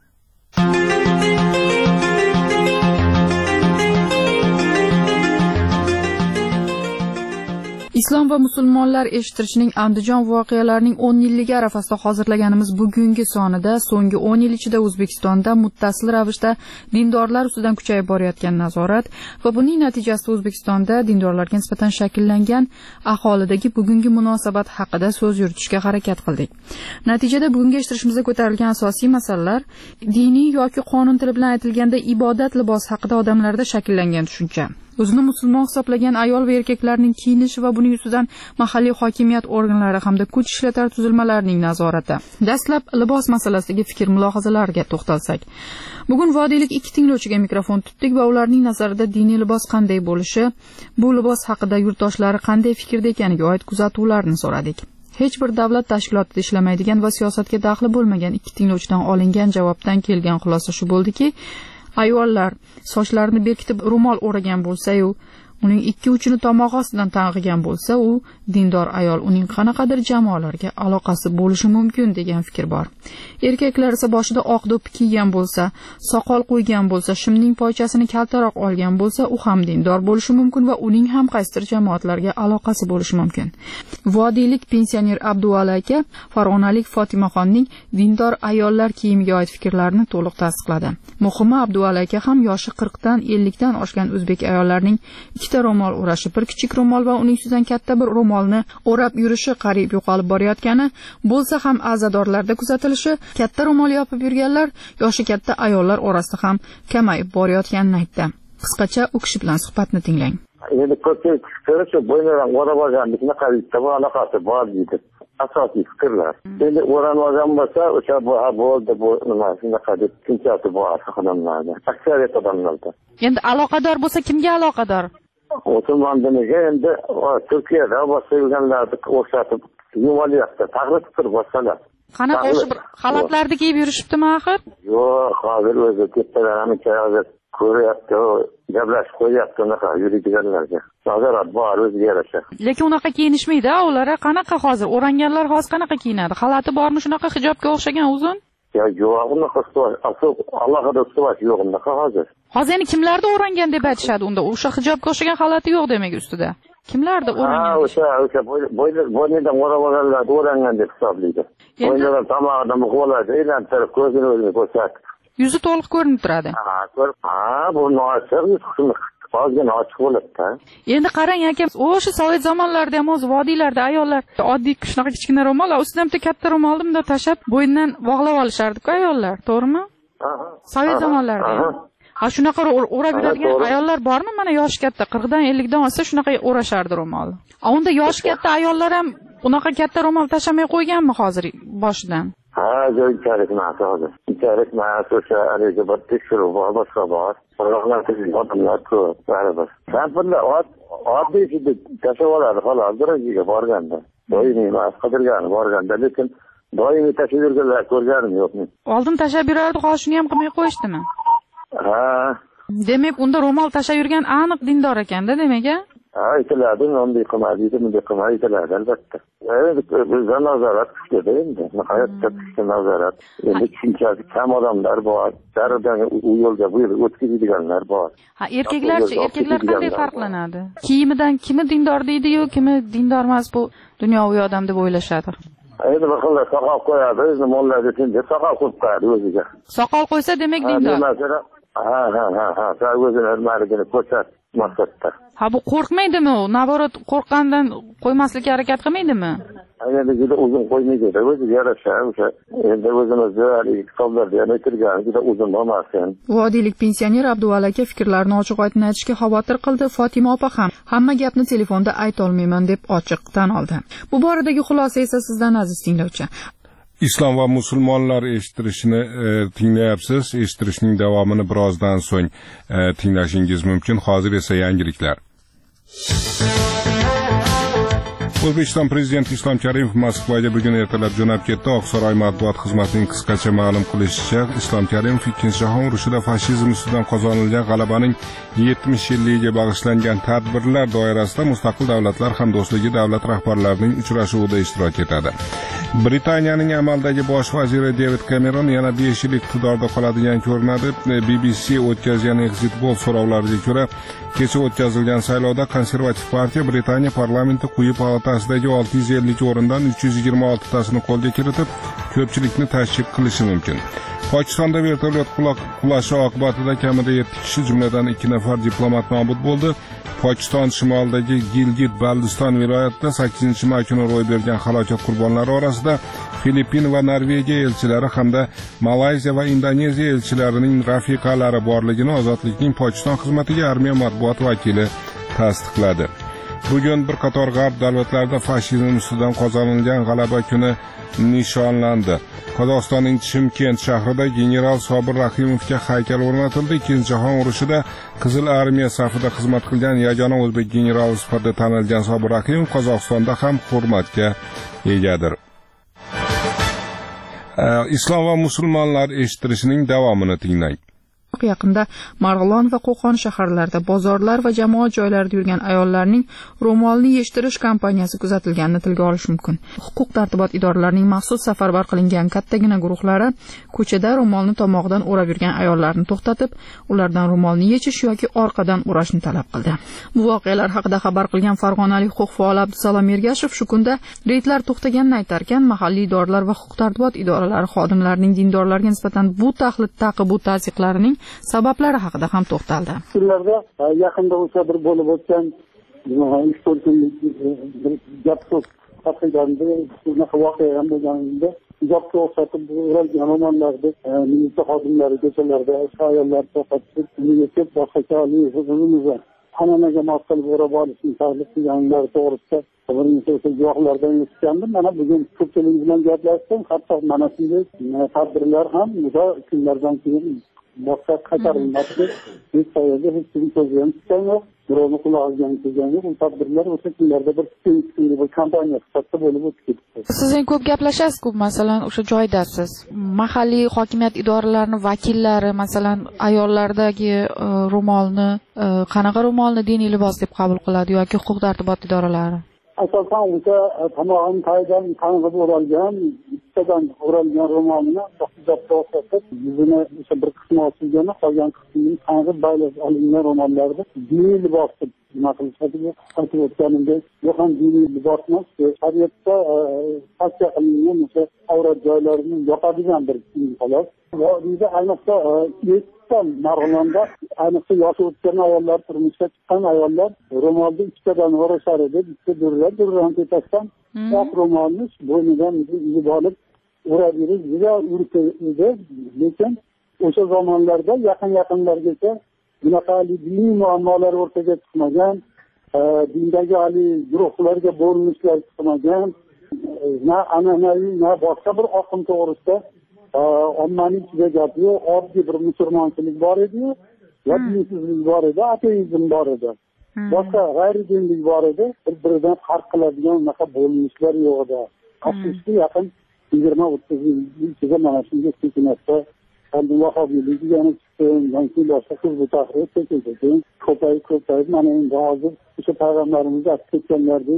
Islom va musulmonlar eshittirishning Andijon voqealarining 10 yilligi arafasida hozirlaganimiz bugungi sonida so'nggi 10 yil ichida O'zbekistonda muttasil ravishda dindorlar ustidan kuchayib borayotgan nazorat va buning natijasida O'zbekistonda dindorlarga nisbatan shakllangan aholidagi bugungi munosabat haqida so'z yuritishga harakat qildik. Natijada bugungi eshittirishimizda ko'tarilgan asosiy masalalar diniy yoki qonun tili bilan aytilganda ibodat libosi haqida odamlarda shakllangan tushuncha. O'zini musulmon hisoblagan ayol va erkaklarning kiyinishi va buning ustidan mahalliy hokimiyat organlari hamda kuch ishlatar tuzilmalarining nazorati. Dastlab libos masalasidagi fikr mulohazalarga to'xtalsak. Bugun vodiylik 2 tinglovchiga mikrofon tutdik va ularning nazarida diniy libos qanday bo'lishi, bu libos haqida yurtdoshlari qanday fikrda ekaniga oid kuzatuvlarni so'radik. Hech bir davlat tashkilotida ishlamaydigan va siyosatga daxli bo'lmagan 2 tinglovchidan olingan javobdan kelgan xulosa shu bo'ldiki, ayollar sochlarini berkitib ro'mol o'ragan bo'lsa-yu, uning ikki uchini tomog'i ostidan tang'igan bo'lsa, u dindor ayol, uning qanaqadir jamoalarga aloqasi bo'lishi mumkin degan fikr bor. Erkaklar esa boshida oq do'ppi kiygan bo'lsa, soqol qo'ygan bo'lsa, shimning poychasini kaltaroq olgan bo'lsa, u ham dindor bo'lishi mumkin va uning ham qaysidir jamoatlarga aloqasi bo'lishi mumkin. Vodiylik pensioner Abduvali aka Farg'onalik Fotimaxonning dindor ayollar kiyimiga oid fikrlarini to'liq tasdiqladi. Muhimi, Abduvali aka ham yoshi 40 dan 50 dan oshgan o'zbek ayollarining ikkita ro'mol o'rashi, bir kichik ro'mol va uning ustidan katta bir ro'molni o'rab yurishi qariyb yo'qolib borayotgani, bo'lsa ham azadorlarda kuzatilishi, katta ro'mol yopib yurganlar yoshi katta ayollar orasida ham kamayib borayotganini aytdi. Qisqacha u kishi bilan suhbatni tinglang. Endi ko'pchilik fikri bo'ynadan o'rab olganlikni qariyda bu aloqasi bor deydi. Asosiy fikrlar. Endi o'rab olgan bo'lsa, o'sha bo'ldi, bu nima shunaqa deb tushunchasi bor odamlarda. Aksariyat odamlarda. Endi aloqador bo'lsa kimga aloqador? Musulmon diniga endi Turkiyada boshqa yurganlarni o'xshatib yuvolyapti. Taqlid qilib boshqalar. Qanaqa o'sha bir xalatlarni kiyib yurishibdimi axir? Yo'q, hozir o'zi kattalarning chayog'i ko'ryapti, gaplashib qo'yyapti unaqa yuradiganlarga. Nazorat bor o'ziga yarasha. Lekin unaqa kiyinishmaydi, ular qanaqa hozir? O'ranganlar hozir qanaqa kiyinadi? Xalati bormi shunaqa hijobga o'xshagan uzun? Yo'q, unaqa Allohga ustuvat yo'q unaqa hozir. Hozir endi kimlarda o'rangan deb aytishadi unda? O'sha hijobga o'xshagan xalati yo'q demak ustida. Kimlarda o'rangan? Ha, o'sha bo'ynidan o'rab olganlar o'rangan deb hisoblaydi. Bo'ynidan tomog'idan qo'llarga aylantirib ko'zini o'zini ko'rsatib. Yuzi to'liq ko'rinib turadi. Bu nochiq, ozgina ochiq bo'ladi-da. Endi qarang aka, o'sha sovet zamonlarida ham o'z vodiylarda ayollar oddiy shunaqa kichkina ro'mol, ustidan bitta katta ro'molni bunday tashab, bo'ynidan bog'lab olishardi-ku ayollar, to'g'rimi? Sovet zamonlarida. Ha, shunaqa o'rab yuradigan ayollar bormi? Mana yoshi katta, 40 dan 50 dan olsa shunaqa o'rashardi ro'molni. Unda yoshi katta ayollar ham unaqa katta ro'mol tashamay qo'yganmi hozir boshidan? Ha, joychalik narsa hozir. Joychalik narsa o'sha ariga bir tekshiruv bor, boshqa bor. Odamlar ko'p, baribir. Kampirlar oddiy tashlab oladi, xolos, darajaga borganda. Doimiy emas, qidirgani borganda, lekin doimiy tashlab yurganlar ko'rganim yo'q men. Oldin tashlab yurardi, hozir shuni ham qilmay qo'yishdimi? Ha. Demak, unda ro'mol tashlab yurgan aniq dindor ekanda, demak-a? Aytiladi, bunday qilmaydi, bunday qilmaydi, aytiladi albatta. Bizda nazorat kuchli endi. Hayotda kuchli nazorat. Endi shunchaki kam odamlar bor. Daradan u yo'lga bu yo'lga o'tkazadiganlar bor. Ha, erkaklar qanday farqlanadi? Kiyimidan kimi dindor deydi-yu, kimi dindor emas, bu dunyoviy odam deb o'ylashadi. Endi bir xillar soqol qo'yadi, o'zini mollar deb soqol qo'yib qo'yadi o'ziga. Soqol qo'ysa demak dindor. ha o'zini hurmatligini ko'rsat maqsadda. Ha, bu qo'rqmaydimi u? Naborot qo'rqqandan qo'ymaslikka harakat qilmaydimi? Endi juda uzun qo'ymaydi, o'zi yarasha o'sha. Endi o'zimizni hali kitoblarda ham aytilgan, juda uzun bo'lmasin. Vodiylik pensioner Abduvali aka fikrlarini ochiq-oydin aytishga xavotir qildi. Fotima opa ham hamma gapni telefonda ayta olmayman deb ochiq tan oldi. Bu boradagi xulosa esa sizdan aziz tinglovchi. Islom va musulmonlar eshittirishini tinglayapsiz. Eshittirishning davomini birozdan so'ng tinglashingiz mumkin. Hozir esa yangiliklar. O'zbekiston prezidenti Islom Karimov Moskvaga bugun ertalab jo'nab ketdi. Oqsaroy matbuot xizmatining qisqacha ma'lum qilishicha, Islom Karimov Ikkinchi jahon urushida fashizm ustidan qozonilgan g'alabaning 70 yilligiga bag'ishlangan tadbirlar doirasida Mustaqil Davlatlar Hamdo'stligi davlat rahbarlarining uchrashuvida ishtirok etadi. Britaniyaning amaldagi bosh vaziri David Cameron yana 5 yil iqtidorda qoladigan ko'rinadi. BBC o'tkazgan exit poll so'rovlariga ko'ra, kecha o'tkazilgan saylovda konservativ partiya Britaniya parlamenti quyi palatasidagi 650 o'rindan 326 tasini qo'lga kiritib, ko'pchilikni tashkil qilishi mumkin. Pokistonda vertolyot qulashi oqibatida kamida 7 kishi, jumladan 2 nafar diplomat nobud bo'ldi. Pokiston shimolidagi Gilgit-Baltiston viloyatida 8-may kuni ro'y bergan halokat qurbonlari orasida Filippin va Norvegiya elchilari hamda Malayziya va Indoneziya elchilarining rafiqalari borligini Ozodlikning Pokiston xizmatiga armiya matbuot vakili tasdiqladi. Bugun bir qator g'arb davlatlarida fashizm ustidan qozonilgan g'alaba kuni nishonlandi. Qozog'istonning Chimkent shahrida general Sobir Rahimovga haykal o'rnatildi. Ikkinchi jahon urushida Qizil armiya safida xizmat qilgan yagona o'zbek generali sifatida tanilgan Sobir Rahimov Qozog'istonda ham hurmatga egadir. Islom va musulmonlar eshittirishining davomini tinglang. Yaqinda Marg'ilon va Qo'qon shaharlarida bozorlar va jamoat joylarida yurgan ayollarning ro'molni yeshtirish kampaniyasi kuzatilganini tilga olish mumkin. Huquq-tartibot idoralarining maxsus safarbar qilingan kattagina guruhlari ko'chada ro'molni tomog'idan o'rab yurgan ayollarni to'xtatib, ulardan ro'molni yechish yoki orqadan o'rashni talab qildi. Bu voqealar haqida xabar qilgan farg'onalik huquq faoli Abdusalom Ergashev shu kunda reydlar to'xtaganini aytarkan, mahalliy idoralar va huquq-tartibot idoralari xodimlarining dindorlarga nisbatan bu tahdid bu ta'ziqlarining sabablari haqida ham to'xtaldi. Kunlarda yaqinda o'sha bir bo'lib o'tgan gap-so'z taqdirida shunaqa voqea ham bo'lganida ijobga o'xshatib o'ralgan ro'mollarni militsiya xodimlari ko'chalarda ayollar to'xtatib, unga boshqa o'zimizni an'anaga mos qilib o'rab olishni taklif qilganlar to'g'risida bir necha guvohlardan eshitgandim. Mana bugun ko'pchilik bilan gaplashdim. Hatto mana shunday tadbirlar ham kunlardan keyin boshqa qaytarilmoqda. Hech qayerda hech kim ko'zgan tutgan yo'q. Birovni qulog'iga kelgan yo'q. Bu tadbirlar o'sha kunlarda bir kunlik bir kampaniya sifatida bo'lib o'tdi. Siz ham ko'p gaplashasiz-ku, masalan, o'sha joydasiz. Mahalliy hokimiyat idoralarining vakillari, masalan, ayollardagi ro'molni, qanaqa ro'molni diniy libos deb qabul qiladi yoki huquq-tartibot idoralari? Asosan o'sha tomog'ini tagidan qang'ib o'ralgan, ichdan o'ralgan ro'molni hijobga o'xshatib, yuzini o'sha bir qismi ochilgani, qolgan qismini qang'ib baylab olingan ro'mollarni diniy libos deb nima qilishadi. Aytib o'tganimdek, bu ham diniy libos emas, shariatda tavsiya qilingan o'sha avrat joylarini yopadigan bir kiyim xolos. Vodiyda ayniqsa Marg'ilonda ayniqsa yoshi o'tgan ayollar, turmushga chiqqan ayollar ro'molni ikkitadan o'rashar edi. Bitta durran tepasidan oq ro'molni bo'ynidan yuzib olib o'rab yurish juda urf edi. Lekin o'sha zamonlarda yaqinlargacha bunaqa diniy muammolar o'rtaga chiqmagan, dindagi guruhlarga bo'linishlar chiqmagan, na an'anaviy, na boshqa bir oqim to'g'risida ommaning ichida gap yo'q, oddiy bir musulmonchilik bor edi, va dinsizlik bor edi, ateizm bor edi. Boshqa g'ayridinlik bor edi, bir-biridan farq qiladigan unaqa bo'linishlar yo'q edi. Afsuski yaqin 20-30 yil ichida mana shunga sekinatda vahobiylik yana chiqdi, boshqa bu tahrir ko'payib, mana endi hozir o'sha payg'ambarimiz aytib ketganlaridek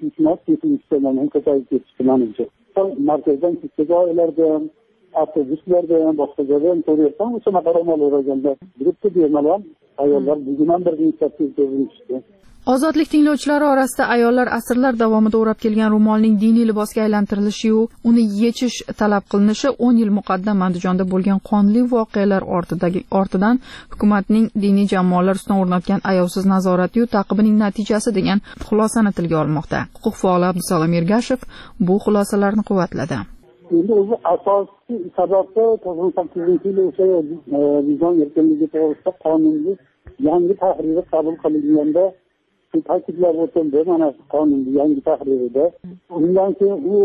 73 dan ko'payib ketishdi menimcha. Markazdan kichik oilalarda ham, avtobuslarda ham, boshqa joyda ham ko'ryapman, o'sha ro'mol o'raganlar. Bitta bemalol ayollar bugun ham bir inisiativ ko'rinishdi. Ozodlik tinglovchilari orasida ayollar asrlar davomida o'rab kelgan ro'molning diniy libosga aylantirilishi-yu, uni yechish talab qilinishi 10 yil muqaddam Andijonda bo'lgan qonli voqealar ortidan hukumatning diniy jamoalar ustidan o'rnatgan ayovsiz nazorati-yu taqibining natijasi degan xulosani tilga olmoqda. Huquq faoli Abdusalom Ergashev bu xulosalarni quvvatladi. Endi o'zi asosiy sababi 98-yil o'sha vijdon erkinligi to'g'risida qonunning yangi tahriri qabul qilinganda ta'kidlab o'tildi mana qonunning yangi tahririda. Undan keyin u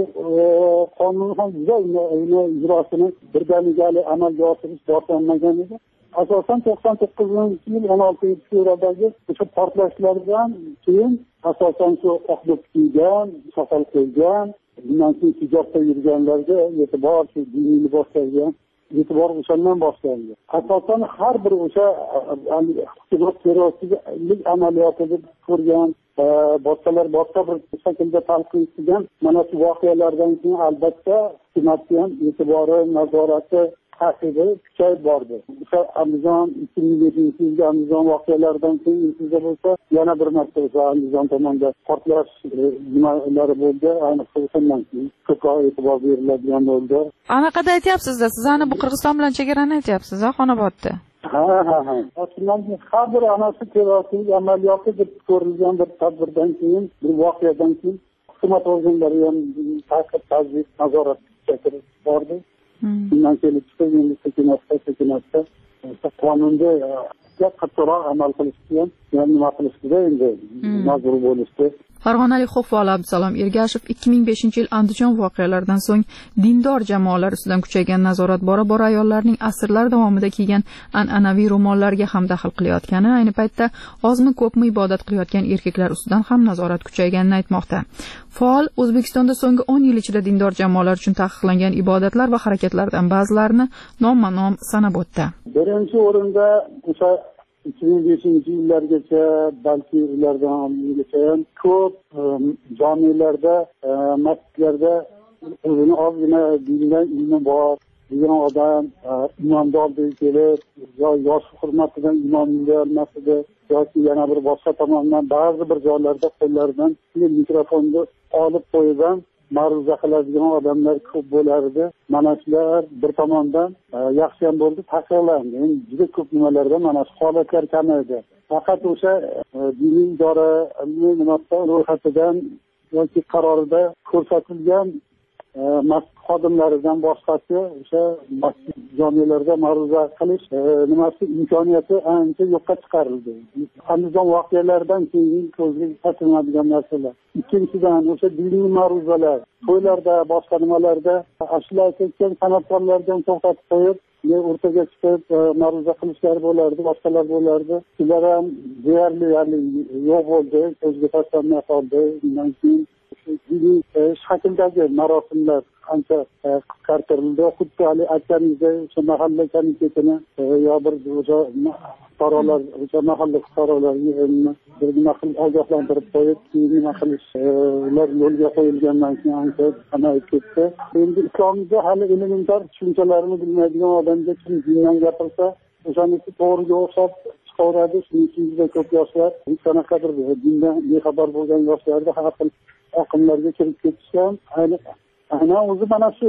qonun ham juda uni ijrosini birdaniga amalga oshirish boshlanmagan edi. Asosan 99-yil 16-fevraldagi o'sha portlashlardan keyin asosan shu oqdub kiygan, soqol qo'ygan, bundan keyin hijobda yurganlarga e'tibor, shu diniy liboslarga e'tibor o'shandan boshlandi. Asosan har bir o'sha hukumat terrorchilik amaliyoti deb ko'rgan boshqalar boshqa bir shaklda talqin qilgan mana shu voqealardan keyin albatta hukumatga ham e'tibori, nazorati, taqibi kuchayib bordi. O'sha Andijon 2007-yilgi Andijon voqealaridan keyin sizda bo'lsa yana bir marta o'sha Andijon tomonda portlash nimalari bo'ldi. Ayniqsa o'shandan keyin ko'proq e'tibor beriladigan bo'ldi. Anaqada aytyapsiz-da, siz ana bu Qirg'iziston bilan chegarani aytyapsiz, Xonobodda. Ha. Shundan keyin har bir anasi terrorchilik amaliyoti deb ko'rilgan bir tadbirdan keyin, bir voqeadan keyin hukumat organlari ham ta'qib, tazyiq, nazorat kuchaytirib bordi. Bundan kelib chiqib endi sekin-asta qonunga qattiqroq amal qilishga ham nima qilishga endi majbur bo'lishdi. Farg'onalik huquq faoli Abdusalom Ergashev 2005-yil Andijon voqealaridan so'ng dindor jamoalar ustidan kuchaygan nazorat bora-bora ayollarning asrlar davomida kiygan an'anaviy ro'mollarga ham daxl qilayotgani, ayni paytda ozmi ko'pmi ibodat qilayotgan erkaklar ustidan ham nazorat kuchayganini aytmoqda. Faol O'zbekistonda so'nggi 10 yil ichida dindor jamoalar uchun taqiqlangan ibodatlar va harakatlardan ba'zilarini nomma-nom sanab o'tdi. Birinchi o'rinda o'sha 2005-yillargacha, balki ulardan oldingacha ham ko'p jamilarda, masjidlarda o'zini ozgina dindan ilmi bor degan odam imomni oldiga kelib, yosh hurmatidan imomga olmasdi yoki yana bir boshqa tomondan ba'zi bir joylarda qo'llaridan mikrofonni olib qo'yib ham ma'ruza qiladigan odamlar ko'p bo'lardi. Mana shular bir tomondan yaxshi ham bo'ldi, taqiqlandi. Endi juda ko'p nimalarda mana shu holatlar kamaydi. Faqat o'sha diniy idora ro'yxatidan yoki qarorida ko'rsatilgan masjid xodimlaridan boshqasi o'sha masjid jamiyalarida ma'ruza qilish nimasi imkoniyati ancha yo'qqa chiqarildi. Andijon voqealaridan keyin ko'zga tashlanadigan narsalar. Ikkinchidan o'sha diniy ma'ruzalar, to'ylarda, boshqa nimalarda ashula aytgan san'atkorlardan to'xtatib qo'yib, o'rtaga chiqib ma'ruza qilishlar bo'lardi, boshqalar bo'lardi. Ular ham deyarli yo'q bo'ldi, ko'zga tashlanmay qoldi. Undan keyin diniy shakldagi marosimlar ancha qisqartirildi. Xuddi hali aytganimizdek, o'sha mahalla komitetini yo bir o'sha fuqarolar, o'sha mahalla fuqarolarga nima qilib ogohlantirib qo'yib, nima qilishlar yo'lga qo'yilgandan keyin ancha kamayib ketdi. Endi islomda hali elementar tushunchalarini bilmaydigan odamga kim dindan gapirsa, o'shaniki to'g'riga o'xshab chiqaveradi. Shuning uchun juda ko'p yoshlar hech qanaqadir dindan bexabar bo'lgan yoshlarda har xil oqimlarga kirib ketishgan. Aynan o'zi mana shu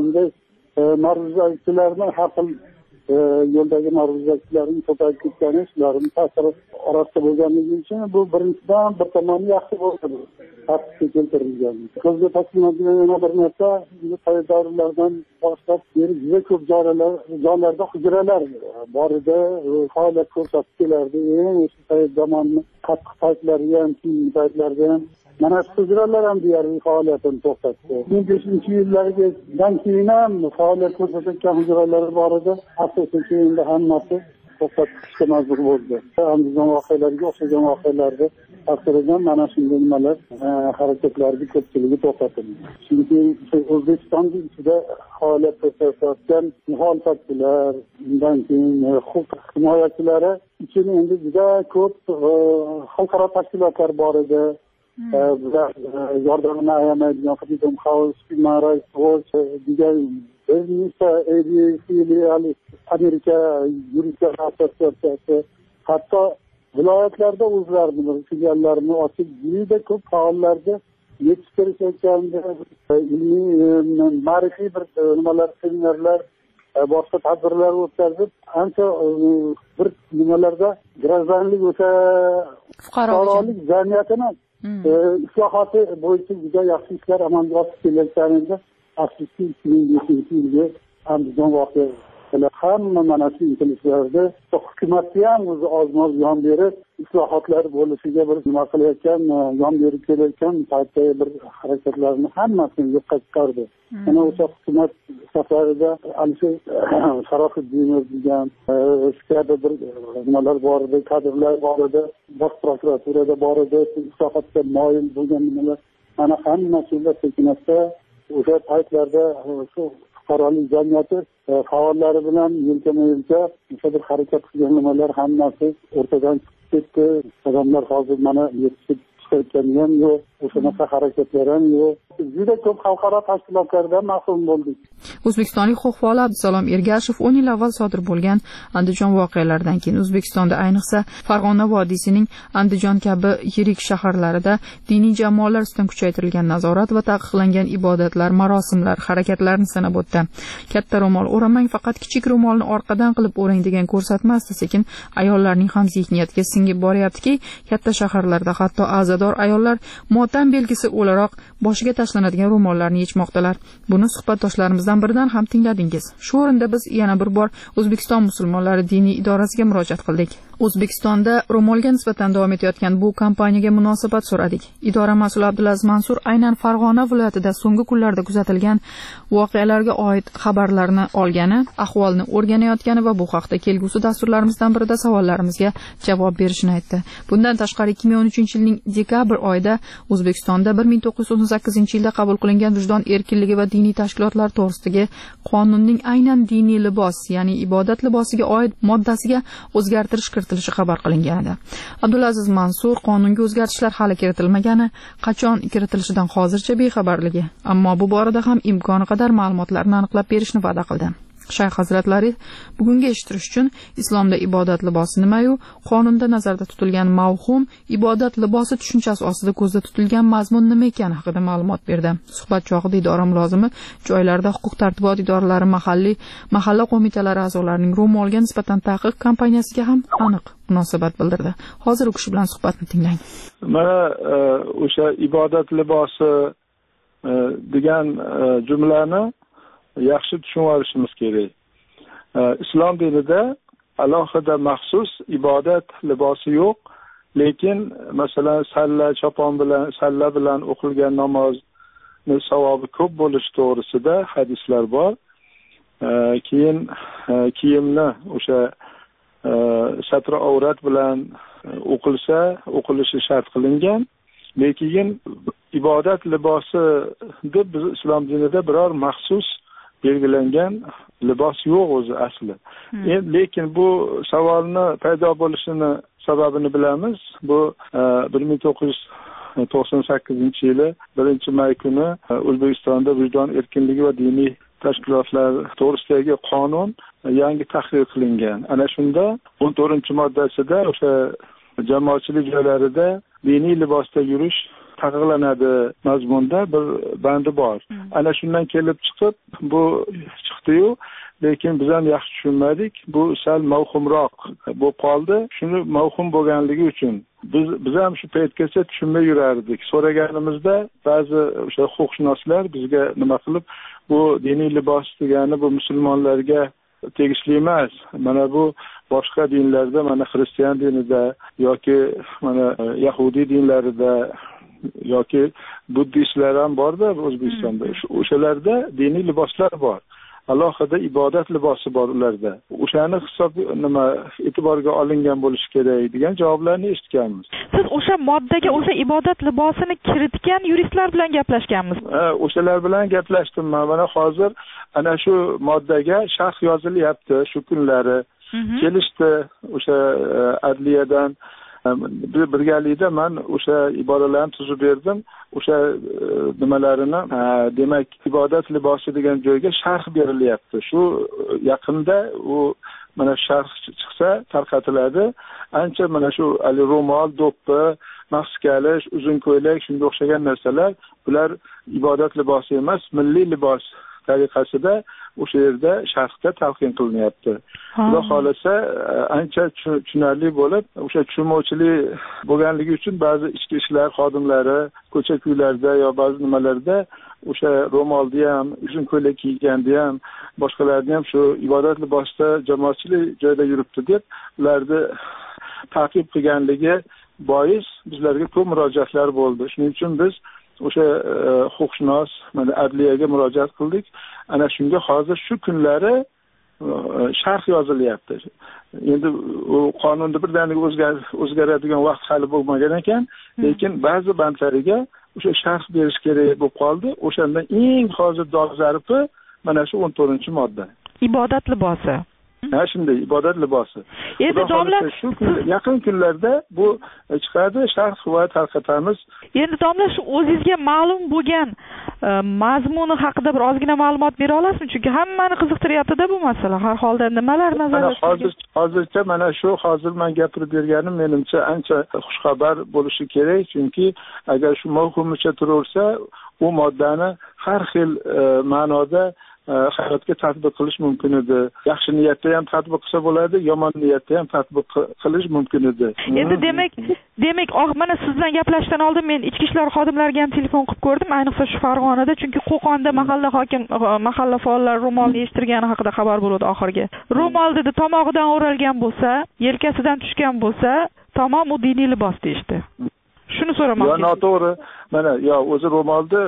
ma'ruzachilarni har xil yo'ldagi ma'ruzachilarning ko'payib ketgani, shularning ta'siri orasida bo'lganligi uchun bu birinchidan bir tomoni yaxshi bo'ldi. Tartibga keltirilgan. Ko'zga tashlanadigan yana bir narsa, sovet davrlaridan boshlab beri juda ko'p joylarda hujralar bor edi, faoliyat ko'rsatib kelardi. O'sha sovet zamonining qattiq paytlariga ham, keyingi paytlarga ham mana shu hujralar ham deyarli faoliyatini to'xtatdi. 2005-yillardan keyin ham faoliyat ko'rsatgan hujralar bor edi. Asosiy keyinda hammasi to'xtatishga majbur bo'ldi. Andijon voqealariga o'xshagan voqealarda ta'siridan mana shunday nimalar harakatlarga ko'pchiligi to'xtatildi. Chunki O'zbekistonning ichida faoliyat ko'rsatayotgan muxolifatchilar, undan keyin huquq himoyachilari uchun endi juda ko'p xalqaro tashkilotlar bor edi. Bular yordamini ayamaydigan Freedom House, Human Rights Watch degan bir nechta filiali Amerika yuristlar assotsiatsiyasi hatto viloyatlarda o'zlarini bir filiallarini ochib juda ko'p faollarga yetishtirishayotganda ilmiy ma'rifiy bir nimalar seminarlar boshqa tadbirlar o'tkazib ancha bir nimalarda gражданlik o'sha fuqarolik jamiyatini islohoti bo'yicha juda yaxshi ishlar amalga oshib kelayotganida afsuski 2005 yilgi Andijon voqeasi hamma mana shu intilishlarda hukumatga ham o'zi oz-moz yon berib islohotlar bo'lishiga bir nima qilayotgan yon berib kelayotgan paytda bir harakatlarni hammasini yo'qqa chiqardi. Mana o'sha hukumat safarida Alisher Sharofiddinov degan kabi bir nimalar bor edi, kadrlar bor edi, bosh prokuraturada bor edi, islohotga moyil bo'lgan nimalar mana hamma shular sekinatda o'sha paytlarda shu fuqarolik jamiyati faollari bilan yelkama-yelka o'sha bir harakat qilgan nimalar hammasi o'rtadan chiqib ketdi. Odamlar hozir mana yetishib chiqayotgani ham yo'q, o'shanaqa harakatlar ham yo'q. Juda ko'p xalqaro tashkilotlardan mahrum bo'ldik. O'zbekistonlik huquq faoli Abdusalom Ergashev 10 yil avval sodir bo'lgan Andijon voqealaridan keyin O'zbekistonda, ayniqsa Farg'ona vodiysining Andijon kabi yirik shaharlarida diniy jamoalar ustidan kuchaytirilgan nazorat va taqiqlangan ibodatlar, marosimlar, harakatlarni sanab o'tdi. Katta ro'mol o'ramang, faqat kichik ro'molni orqadan qilib o'rang degan ko'rsatma asta-sekin ayollarning ham zihniyatiga singib boryaptiki, katta shaharlarda hatto azador ayollar motam belgisi o'laroq boshiga tashlanadigan ro'mollarni yechmoqdalar. Buni suhbatdoshlarimizdan biridan ham tingladingiz. Shu o'rinda biz yana bir bor O'zbekiston musulmonlari diniy idorasiga murojaat qildik. O'zbekistonda ro'molga nisbatan davom etayotgan bu kampaniyaga munosabat so'radik. Idora mas'uli Abdulaziz Mansur aynan Farg'ona viloyatida so'nggi kunlarda kuzatilgan voqealarga oid xabarlarni olgani, ahvolni o'rganayotgani va bu haqda kelgusi dasturlarimizdan birida savollarimizga javob berishini aytdi. Bundan tashqari 2013-yilning dekabr oyida O'zbekistonda 1998-yilda qabul qilingan vijdon erkinligi va diniy tashkilotlar to'g'risidagi qonunning aynan diniy libos, ya'ni ibodat libosiga oid moddasiga o'zgartirish kiritilishi xabar qilingan edi. Abdulaziz Mansur qonunga o'zgartishlar hali kiritilmagani, qachon kiritilishidan hozircha bexabarligi, ammo bu borada ham imkoni qadar ma'lumotlarni aniqlab berishni va'da qildi. Shayx hazratlari bugungi eshittirish uchun islomda ibodat libosi nima-yu, qonunda nazarda tutilgan mavhum ibodat libosi tushunchasi ostida ko'zda tutilgan mazmun nima ekani haqida ma'lumot berdi. Suhbat chog'ida idora mulozimi joylarda huquq tartibot idoralari, mahalla qo'mitalari a'zolarining ro'molga nisbatan taqiq kampaniyasiga ham aniq munosabat bildirdi. Hozir u kishi bilan suhbatni tinglang. Mana o'sha ibodat libosi degan jumlani yaxshi tushunib olishimiz kerak. Islom dinida alohida maxsus ibodat libosi yo'q, lekin masalan salla bilan o'qilgan namozni savobi ko'p bo'lishi to'g'risida hadislar bor. Keyin kiyimni o'sha satr avrat bilan o'qilishi shart qilingan. Lekin ibodat libosi deb biz islom dinida biror maxsus belgilangan libos yo'q o'zi asli. Lekin bu savolni paydo bo'lishini sababini bilamiz. Bu 1998-yili 1-may kuni O'zbekistonda vijdon erkinligi va diniy tashkilotlar to'g'risidagi qonun yangi tahrir qilingan. Ana shunda 14-moddasida o'sha jamoatchilik joylarida diniy libosda yurish taqiqlanadi mazmunda bir bandi bor. Ana shundan kelib chiqib bu chiqdi-yu, lekin biz ham yaxshi tushunmadik. Bu sal mavhumroq bo'lib qoldi. Shuni mavhum bo'lganligi uchun biz ham shu paytgacha tushunmay yurardik. So'raganimizda ba'zi o'sha huquqshunoslar bizga nima qilib, bu diniy libos degani bu musulmonlarga tegishli emas. Mana bu boshqa dinlarda, mana xristian dinida yoki mana yahudiy dinlarida yoki buddistlar ham bor-da O'zbekistonda. O'shalarda diniy liboslar bor. Alohida ibodat libosi bor ularda. O'shani e'tiborga olingan bo'lishi kerak degan javoblarni eshitganmiz. Siz o'sha moddaga o'sha ibodat libosini kiritgan yuristlar bilan gaplashganmiz. O'shalar bilan gaplashdim. Mana hozir ana shu moddaga sharh yozilyapti shu kunlari. Kelishdi o'sha adliyadan birgalikda men o'sha iboralarni tuzib berdim. O'sha nimalarini, demak, ibodat libosi degan joyga sharh berilyapti. Shu yaqinda u mana sharh chiqsa tarqatiladi. Ancha mana shu ro'mol, do'ppi, maxsus kalish, uzun ko'ylak, shunga o'xshagan narsalar, bular ibodat libosi emas, milliy libos tariqasida o'sha yerda sharhda talqin qilinyapti. Xudo xolasa ancha tushunarli bo'lib, o'sha tushunmovchilik bo'lganligi uchun ba'zi ichki ishlar xodimlari ko'cha-ko'ylarda yo ba'zi nimalarda o'sha ro'molni ham, uzun ko'ylak kiyganda ham, boshqalarni ham shu ibodat libosida jamoatchilik joyda yuribdi deb ularni ta'qib qilganligi bois bizlarga ko'p murojaatlar bo'ldi. Shuning uchun biz o'sha huquqshunos mana adliyaga murojaat qildik. Ana shunga hozir shu kunlari sharh yozilyapti. Endi u qonunda birdaniga o'zgaradigan vaqt hali bo'lmagan ekan, lekin ba'zi bandlariga o'sha sharh berish kerak bo'lib qoldi. O'shandan eng hozir dolzarbi mana shu 14-modda. Ibodat libosi. Ha, shunday ibodat libosi. Endi domla shu yaqin kunlarda bu chiqadi, sharh va tarqatamiz. Endi domla shu o'zingizga ma'lum bo'lgan mazmuni haqida bir ozgina ma'lumot bera olasizmi? Chunki hammani qiziqtiryapti-da bu masala. Har holda nimalar nazarda tutilgan? Hozircha mana shu hozir men gapirib berganim menimcha ancha xushxabar bo'lishi kerak, chunki agar shu mavhumicha turaversa, u moddani har xil ma'noda hayotga tatbiq qilish mumkin edi. Yaxshi niyatda ham tatbiq qilsa bo'ladi, yomon niyatda ham tatbiq qilish mumkin edi. Endi demak, mana siz bilan gaplashishdan oldin men ichki ishlar xodimlariga ham telefon qilib ko'rdim, ayniqsa shu Farg'onada, chunki Qo'qonda mahalla faollari ro'molni eshittirgani haqida xabar bo'ldi oxirgi. Ro'mol dedi tomog'idan o'ralgan bo'lsa, yelkasidan tushgan bo'lsa, tamom u diniy libos deyishdi. Shuni so'ramoqchi. Yo, noto'g'ri. Mana yo o'zi ro'molni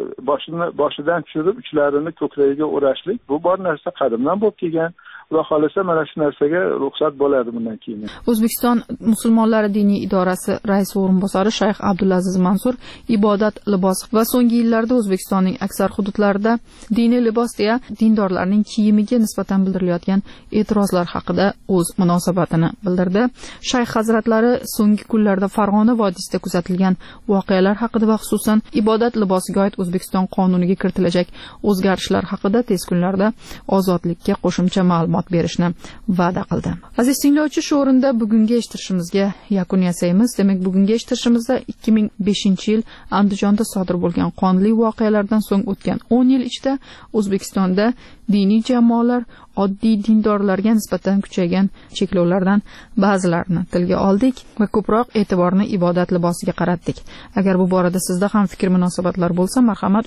boshidan tushirib, uchlarini ko'kragiga o'rashlik, bu bor narsa qadimdan bo'lib kelgan. Xudo xolasa mana shu narsaga ruxsat bo'ladi bundan keyin. O'zbekiston musulmonlari diniy idorasi raisi o'rinbosari Shayx Abdulaziz Mansur ibodat libosi va so'nggi yillarda O'zbekistonning aksar hududlarida diniy libos deya dindorlarning kiyimiga nisbatan bildirilayotgan e'tirozlar haqida o'z munosabatini bildirdi. Shayx hazratlari so'nggi kunlarda Farg'ona vodiysida kuzatilgan voqealar haqida va xususan ibodat libosiga oid O'zbekiston qonuniga kiritilajak o'zgarishlar haqida tez kunlarda Ozodlikka qo'shimcha ma'lumot berishni va'da qildi. Aziz tinglovchi, shu o'rinda bugungi eshittirishimizga yakun yasaymiz. Demak, bugungi eshittirishimizda 2005-yil Andijonda sodir bo'lgan qonli voqealardan so'ng o'tgan 10 yil ichida O'zbekistonda diniy jamoalar oddiy dindorlarga nisbatan kuchaygan cheklovlardan ba'zilarini tilga oldik va ko'proq e'tiborni ibodat libosiga qaratdik. Agar bu borada sizda ham fikr munosabatlar bo'lsa, marhamat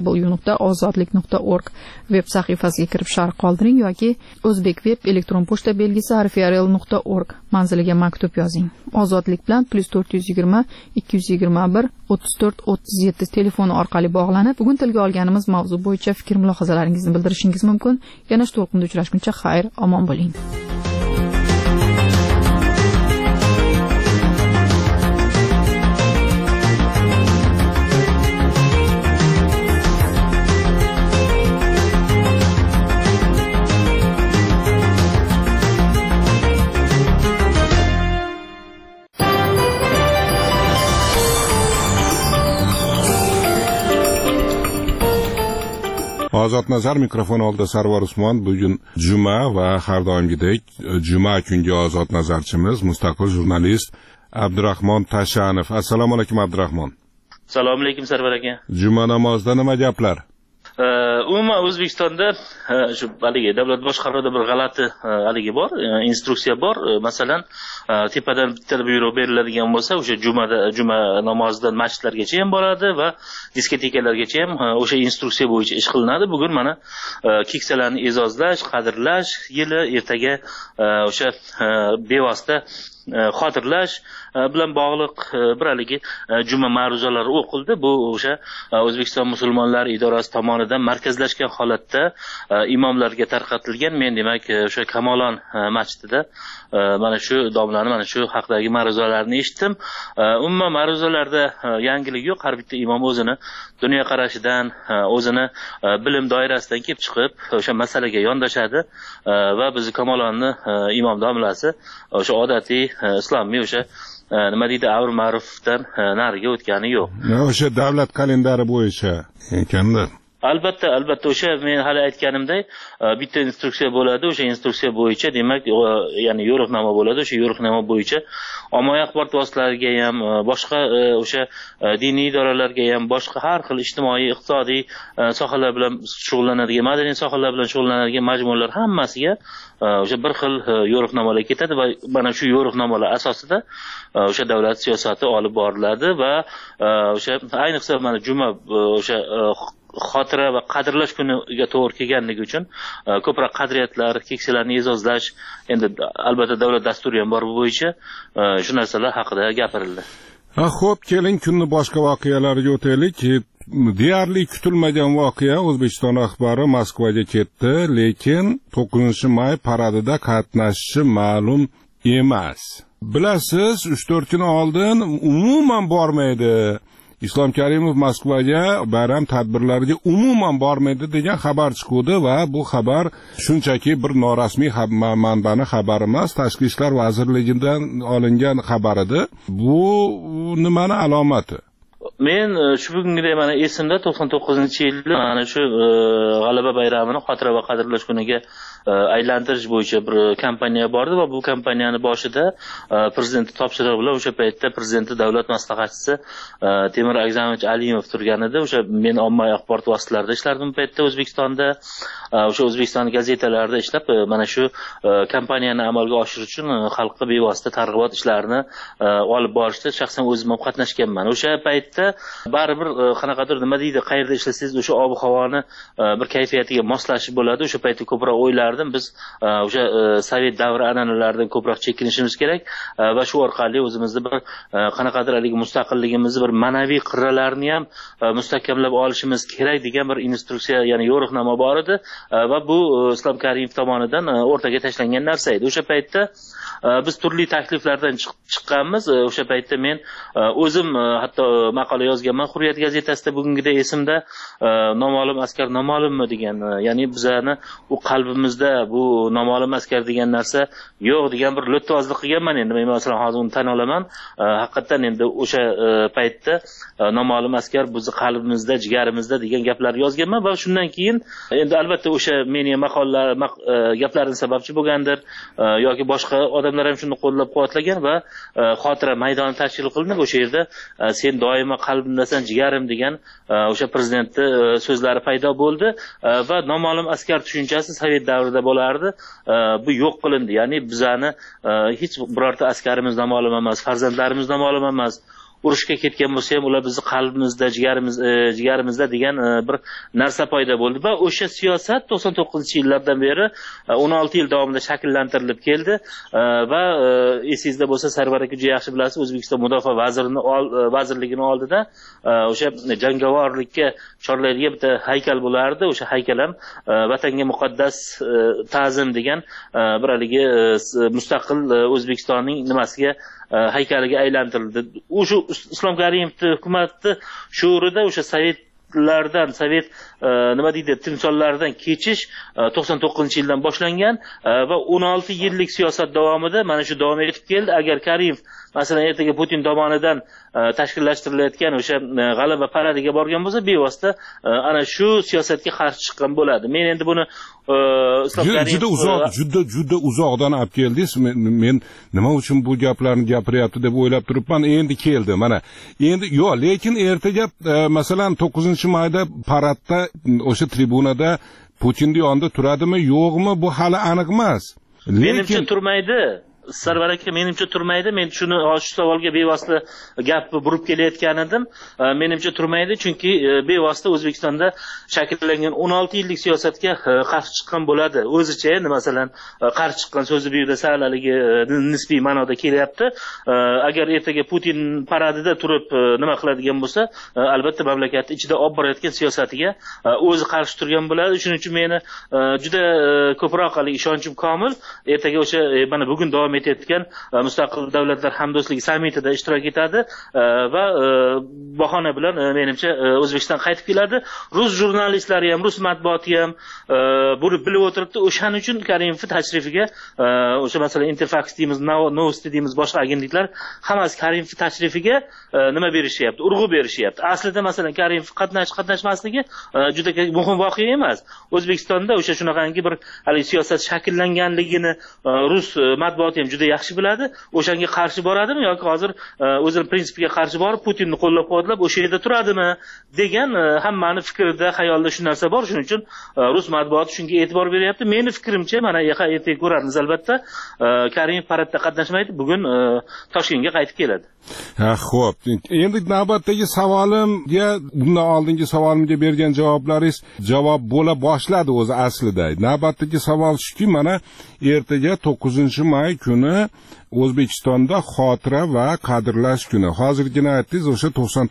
www.ozodlik.org veb sahifasiga kirib sharh qoldiring yoki O'zbek web elektron pochta belgisi arfiarel.org manziliga maktub yozing. Ozodlik bilan +420 221 34 37 telefoni orqali bog'lanib, bugun tilga olganimiz mavzu bo'yicha fikr mulohazalaringizni bildirishingiz mumkin. Yana shu to'lqinda uchrashguncha xayr, omon bo'ling. Ozod nazar mikrofon oldida Sarvar Usmon. Bugun juma va har doimgidek juma kungi ozod nazarchimiz mustaqil jurnalist Abdurahmon Tashanov. Assalomu alaykum Abdurahmon. Assalomu alaykum Sarvar aka. Juma namozida nima gaplar? Umuman O'zbekistonda shu haligi davlat boshqaruvida bir g'alati haligi bor, instruksiya bor. Masalan, tepadan bitta buyruq beriladigan bo'lsa, o'sha juma namozidan masjidlargacha ham boradi va diskotekalargacha ham o'sha instruksiya bo'yicha ish qilinadi. Bugun mana keksalarni e'zozlash, qadrlash yili, ertaga o'sha bevosita xotirlash bilan bog'liq bir haligi juma ma'ruzalari o'qildi. Bu o'sha O'zbekiston musulmonlari idorasi tomonidan markazlashgan holatda imomlarga tarqatilgan. Men demak o'sha Kamolon masjidida mana shu domlani mana shu haqdagi ma'ruzalarni eshitdim. Umuman ma'ruzalarda yangilik yo'q. Har bitta imom o'zini dunyoqarashidan, o'zini bilim doirasidan kelib chiqib o'sha masalaga yondashadi va biz Kamolonni imom domlasi o'sha odatiy islomiy o'sha nima deydi, amr ma'rufdan nariga o'tgani yo'q. O'sha davlat kalendari bo'yicha ekanda. Albatta o'sha men hali aytganimdek bitta instruksiya bo'ladi, o'sha instruksiya bo'yicha demak ya'ni yo'riqnoma bo'ladi, o'sha yo'riqnoma bo'yicha ommaviy axborot vositalariga ham, boshqa o'sha diniy idoralarga ham, boshqa har xil ijtimoiy, iqtisodiy sohalar bilan shug'ullanadigan, madaniy sohalar bilan shug'ullanadigan majmualar hammasiga o'sha bir xil yo'riqnomalar ketadi va mana shu yo'riqnomalar asosida o'sha davlat siyosati olib boriladi va o'sha ayniqsa mana juma o'sha xotira va qadrlash kuniga to'g'ri kelganligi uchun ko'proq qadriyatlar, keksalarni e'zozlash, endi albatta davlat dasturi ham bor bu bo'yicha shu narsalar haqida gapirildi. Xo'p, keling kunni boshqa voqealarga o'taylik. Deyarli kutilmagan voqea, O'zbekiston rahbari Moskvaga ketdi, lekin 9-may paradida qatnashishi ma'lum emas. Bilasiz, 3-4 kun oldin umuman bormaydi. Islom Karimov Moskvaga bayram tadbirlariga umuman bormaydi degan xabar chiqdi va bu xabar shunchaki bir norasmiy manbaning xabari emas, Tashqi ishlar vazirligidan olingan xabar edi. Bu nimani alomati? Men shu bugungidek mana esimda 99-yilda mana shu G'alaba bayramini xotira va qadrlash kuniga aylantirish bo'yicha bir kampaniya bordi va bu kampaniyani boshida prezident topshirig'i bilan o'sha paytda prezident davlat maslahatchisi Temur Agzamovich Alimov turgan edi. O'sha men ommaviy axborot vositalarida ishlardim bu paytda O'zbekistonda. O'sha O'zbekiston gazetalarida ishlab mana shu kampaniyani amalga oshirish uchun xalqqa bevosita targ'ibot ishlarini olib borishda shaxsan o'zim ham qatnashganman. O'sha paytda baribir qanaqadir nima deydi, qayerda ishlasangiz o'sha ob-havoni bir kayfiyatiga moslashib bo'ladi. O'sha paytda ko'proq o'ylardim biz o'sha sovet davri an'analaridan ko'proq chekinishimiz kerak va shu orqali o'zimizni bir qanaqadir haligi mustaqilligimizni bir ma'naviy qirralarni ham mustahkamlab olishimiz kerak degan bir instruksiya, ya'ni yo'riqnoma bor edi va bu Islom Karimov tomonidan o'rtaga tashlangan narsa edi. O'sha paytda biz turli takliflardan chiqqanmiz. O'sha paytda men o'zim hatto maqola yozganman Hurriyat gazetasida, bugungida esimda, noma'lum askar noma'lummi degan, ya'ni bizani u qalbimizda bu noma'lum askar degan narsa yo'q degan bir lo'ttvozlik qilganman. Endi men masalan hozir uni tan olaman. Haqiqatan endi o'sha paytda noma'lum askar bizni qalbimizda, jigarimizda degan gaplarni yozganman va shundan keyin endi albatta o'sha mening maqolalar gaplarim sababchi bo'lgandir yoki boshqa odamlar ham shuni qo'llab-quvvatlagan va xotira maydoni tashkil qilindi. O'sha yerda sen doimo qalbimdasan, jigarim degan o'sha prezidentning so'zlari paydo bo'ldi va noma'lum askar tushunchasi sovet davrida bo'lardi. Bu yo'q qilindi. Ya'ni bizani hech birorta askarimiz noma'lum emas, farzandlarimiz noma'lum emas. Urushga ketgan bo'lsa ham ular bizni qalbimizda, jigarimizda degan bir narsa paydo bo'ldi va o'sha siyosat 99-yillardan beri 16 yil davomida shakllantirilib keldi va esingizda bo'lsa, Sarvar aka juda yaxshi bilasiz, O'zbekiston mudofaa vazirligini oldida o'sha jangovorlikka chorlaydigan bitta haykal bo'lardi. O'sha haykal ham vatanga muqaddas ta'zim degan bir haligi mustaqil O'zbekistonning nimasiga haykaliga aylantirildi. O'sha Islom Karimovning hukumati shuurida o'sha sovet nima deydi, timsollaridan kechish 99-yildan boshlangan va 16 yillik siyosat davomida mana shu davom etib keldi. Agar Karimov masalan ertaga Putin tomonidan tashkillashtirilayotgan o'sha g'alaba paradiga borgan bo'lsa, bevosita ana shu siyosatga qarshi chiqqan bo'ladi. Men endi buni Islom Karimov juda uzoqdan olib keldingiz. Men nima uchun bu gaplarni gapiryapti deb o'ylab turibman. Endi keldi mana. Endi yo'q, lekin ertaga masalan 9-mayda paradda o'sha tribunada Putinning yonida turadimi, yo'qmi, bu hali aniq emas. Menimcha turmaydi. Sarvar aka, menimcha turmaydi. Men shuni shu savolga bevosita gap burib kelayotgan edim. Menimcha turmaydi, chunki bevosita O'zbekistonda shakllangan 16 yillik siyosatga qarshi chiqqan bo'ladi. O'zicha endi masalan qarshi chiqqan so'zi bu yerda sal haligi nisbiy ma'noda kelyapti. Agar ertaga Putin paradida turib nima qiladigan bo'lsa, albatta mamlakat ichida olib borayotgan siyosatiga o'zi qarshi turgan bo'ladi. Shuning uchun meni juda ko'proq ishonchim komil. Ertaga o'sha mana bugun davom davom etayotgan mustaqil davlatlar hamdo'stligi sammitida ishtirok etadi va bahona bilan menimcha O'zbekiston qaytib keladi. Rus jurnalistlari ham, rus matbuoti ham buni bilib o'tiribdi. O'shaning uchun Karimovning tashrifiga o'sha masalan Interfax deymiz, Novosti deymiz, boshqa agentliklar hammasi Karimovning tashrifiga nima berishyapti, urg'u berishyapti. Aslida masalan Karimov qatnashmasligi juda muhim voqea emas. O'zbekistonda o'sha shunaqangi bir hali siyosat shakllanganligini rus matbuoti ham juda yaxshi biladi. O'shanga qarshi boradimi yoki hozir o'zining prinsipiga qarshi borib Putinni qo'llab-quvvatlab o'sha yerda turadimi degan hammani fikrida, xayolida shu narsa bor. Shuning uchun rus matbuoti shunga e'tibor beryapti. Meni fikrimcha, mana ertaga ko'ramiz albatta. Karimov paradda qatnashmaydi, bugun Toshkentga qaytib keladi. Xo'p, endi navbatdagi savolimga, bundan oldingi savolimga bergan javoblaringiz javob bo'la boshladi o'zi aslida. Navbatdagi savol shuki, mana ertaga 9-may kuni O'zbekistonda xotira va qadrlash kuni. Hozirgina aytdingiz, o'sha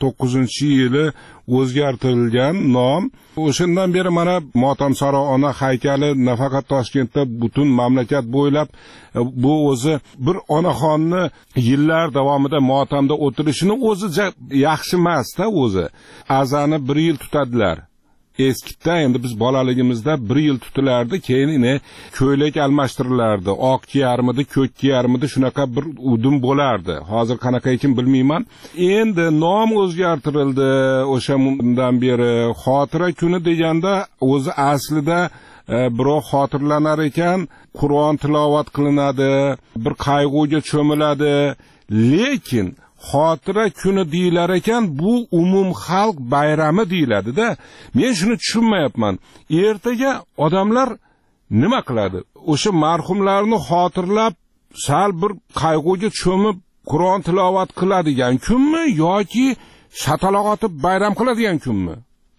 99-yili o'zgartirilgan nom. O'shandan beri mana Motamsaro ona haykali nafaqat Toshkentda, butun mamlakat bo'ylab bu o'zi bir onaxonni yillar davomida motamda o'tirishini o'zi yaxshi emas-da o'zi. Azani 1 yil tutadilar. Eskitda endi biz bolaligimizda 1 yil tutilardi, keyin ko'ylak almashtirilardi. Oq kiyarmidi, ko'k kiyarmidi, shunaqa bir udum bo'lardi. Hozir qanaqa ekan bilmayman. Endi nom o'zgartirildi. O'sha bundan beri xotira kuni deganda o'zi aslida birov xotirlanar ekan, Qur'on tilovat qilinadi, bir qayg'uga cho'miladi, lekin xotira kuni deyilar ekan, bu umum xalq bayrami deyiladi-da. Men shuni tushunmayapman. Ertaga odamlar nima qiladi? O'sha marhumlarni xotirlab, sal bir qayg'uga cho'mib Qur'on tilovat qiladigan kunmi yoki shataloq otib bayram qiladigan kunmi?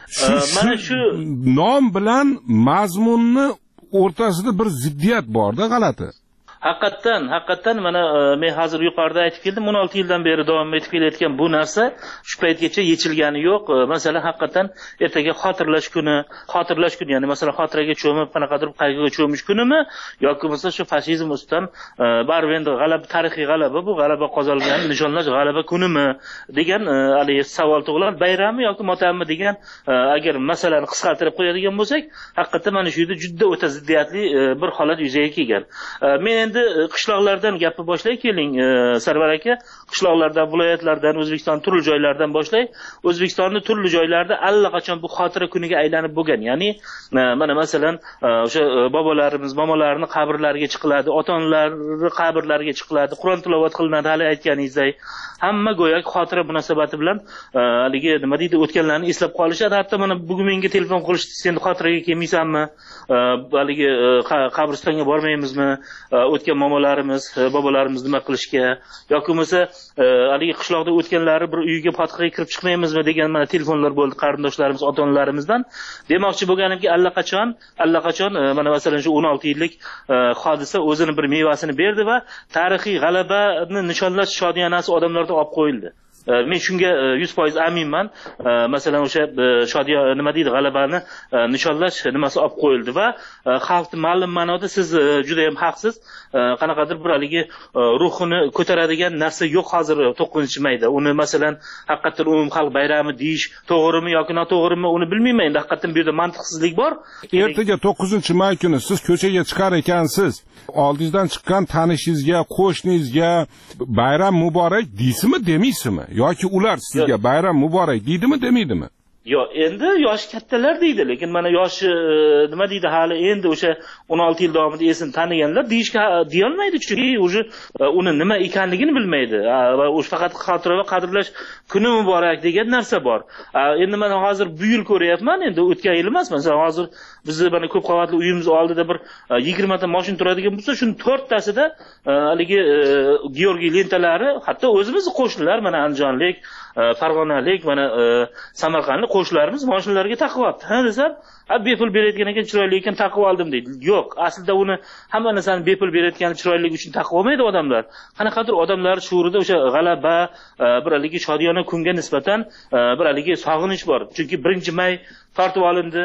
Mana shu nom bilan mazmunni o'rtasida bir ziddiyat bor-da, g'alati. Haqiqatan mana men hozir yuqorida aytib keldim, 16 yildan beri davom etib kelayotgan bu narsa shu paytgacha yechilgani yo'q. Masalan, haqiqatan ertaga xotirlash kuni, ya'ni masalan xotiraga cho'mib, qanaqadir qayg'uga cho'mish kunimi yoki bo'lmasa shu fashizm ustidan baribir endi tarixiy g'alaba, bu g'alaba qozonilganini nishonlash g'alaba kunimi degan hali savol tug'iladi. Bayrami yoki motammi degan agar masalani qisqartirib qo'yadigan bo'lsak, haqiqatan mana shu yerda juda o'ta ziddiyatli bir holat yuzaga kelgan. Men qishloqlardan gapni boshlay keling, Sarvar aka. Qishloqlardan, viloyatlardan, O'zbekiston turli joylaridan boshlay. O'zbekistonning turli joylarida allaqachon bu xotira kuniga aylanib bo'lgan. Ya'ni mana masalan o'sha bobolarimiz, momolarning qabrlariga chiqiladi, ota-onalarning qabrlariga chiqiladi, Qur'on tilovat qilinadi, hali aytganingizdek. Hamma go'yoki xotira munosabati bilan haligi nima deydi, o'tganlarni eslab qolishadi. Hatto mana bugun menga telefon qilishdi, sen xotiraga kelmaysanmi? Haligi qabristonga bormaymizmi? O'tgan momolarimiz, bobolarimiz nima qilishga yoki bo'lmasa haligi qishloqda o'tganlari bir uyga patqiga kirib chiqmaymizmi degan mana telefonlar bo'ldi qarindoshlarimiz, ota-onalarimiz-dan. Demoqchi bo'lganimki, allaqachon mana masalan shu 16 yillik hodisa o'zini bir mevasini berdi va tarixiy g'alabani nishonlash shodiyanasi odamlarda olib qo'yildi. Men shunga 100% aminman. Masalan o'sha shodiya nima deydi, g'alabani nishonlash nimasi olib qo'yildi va xalqni ma'lum ma'noda siz juda ham haqsiz, qanaqadir bir haligi ruhini ko'taradigan narsa yo'q hozir 9-mayda. Uni masalan haqiqatan umum xalq bayrami deyish to'g'rimi yoki noto'g'rimi uni bilmayman. Endi haqiqatan bu yerda mantiqsizlik bor. Ertaga 9-may kuni siz ko'chaga chiqar ekansiz, oldingizdan chiqqan tanishingizga, qo'shningizga bayram muborak deysizmi, demaysizmi? Yoki ular sizga bayram muborak deydimi, demaydimi? Yo'q, endi yoshi kattalar deydi, lekin mana yoshi nima deydi, hali endi o'sha 16 yil davomida esini taniganlar deyishga deyolmaydi, chunki o'zi uni nima ekanligini bilmaydi. Va o'sha faqat xotira va qadrlash kuni muborak degan narsa bor. Endi mana hozir bu yil ko'ryapman, endi o'tgan yil emas. Masalan, hozir bizni mana ko'p qavatli uyimiz oldida bir 20 ta mashina turadigan bo'lsa, shuni 4 tasida haligi Georgiy lentalari, hatto o'zimizning qo'shnilar, mana Andijonlik, Farg'onalik, mana Samarqandlik qo'shnilarimiz mashinalarga taqyapti. Ha desam, bepul berayotgan ekan, chiroyli ekan, taqib oldim deydi. Yo'q, aslida uni hamma narsani bepul berayotgani chiroyligi uchun taqib olmaydi odamlar. Qanaqadir odamlar shuurida o'sha g'alaba, bir haligi shodiyona kunga nisbatan bir haligi sog'inish bor. Chunki 1-may tortib olindi.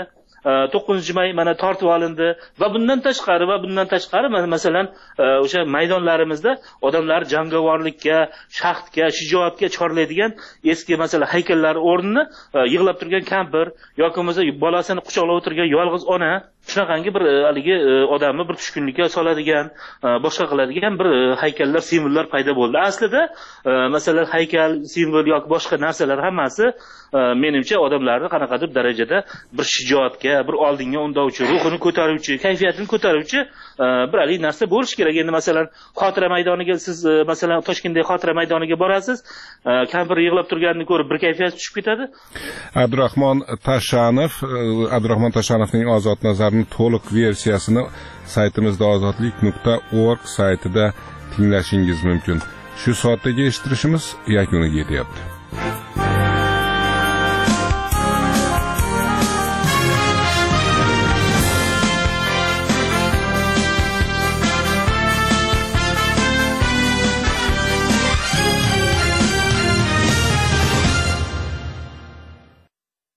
9 may mana tortib olindi va bundan tashqari masalan o'sha maydonlarimizda odamlar jangovorlikka, shaxtga, shijoatga chorlaydigan eski masalan haykallar o'rnini yig'lab turgan kampir yoki bo'lmasa bolasini quchoqlab o'tirgan yolg'iz ona shunaqangi bir haligi odamni bir tushkunlikka soladigan, boshqa qiladigan bir haykallar, simvollar paydo bo'ldi. Aslida masalan haykal, simbol yoki boshqa narsalar hammasi menimcha odamlarni qanaqadir darajada bir shijoatga, bir oldinga undovchi, ruhini ko'taruvchi, kayfiyatini ko'taruvchi bir haligi narsa bo'lishi kerak. Endi masalan xotira maydoniga siz masalan Toshkentdagi xotira maydoniga borasiz, kampir yig'lab turganini ko'rib bir kayfiyat tushib ketadi. Abdurahmon Tashanovning ozod nazarining to'liq versiyasini saytimizda ozodlik.org saytida tinglashingiz mumkin. Shu soatdagi eshittirishimiz yakuniga yetyapti.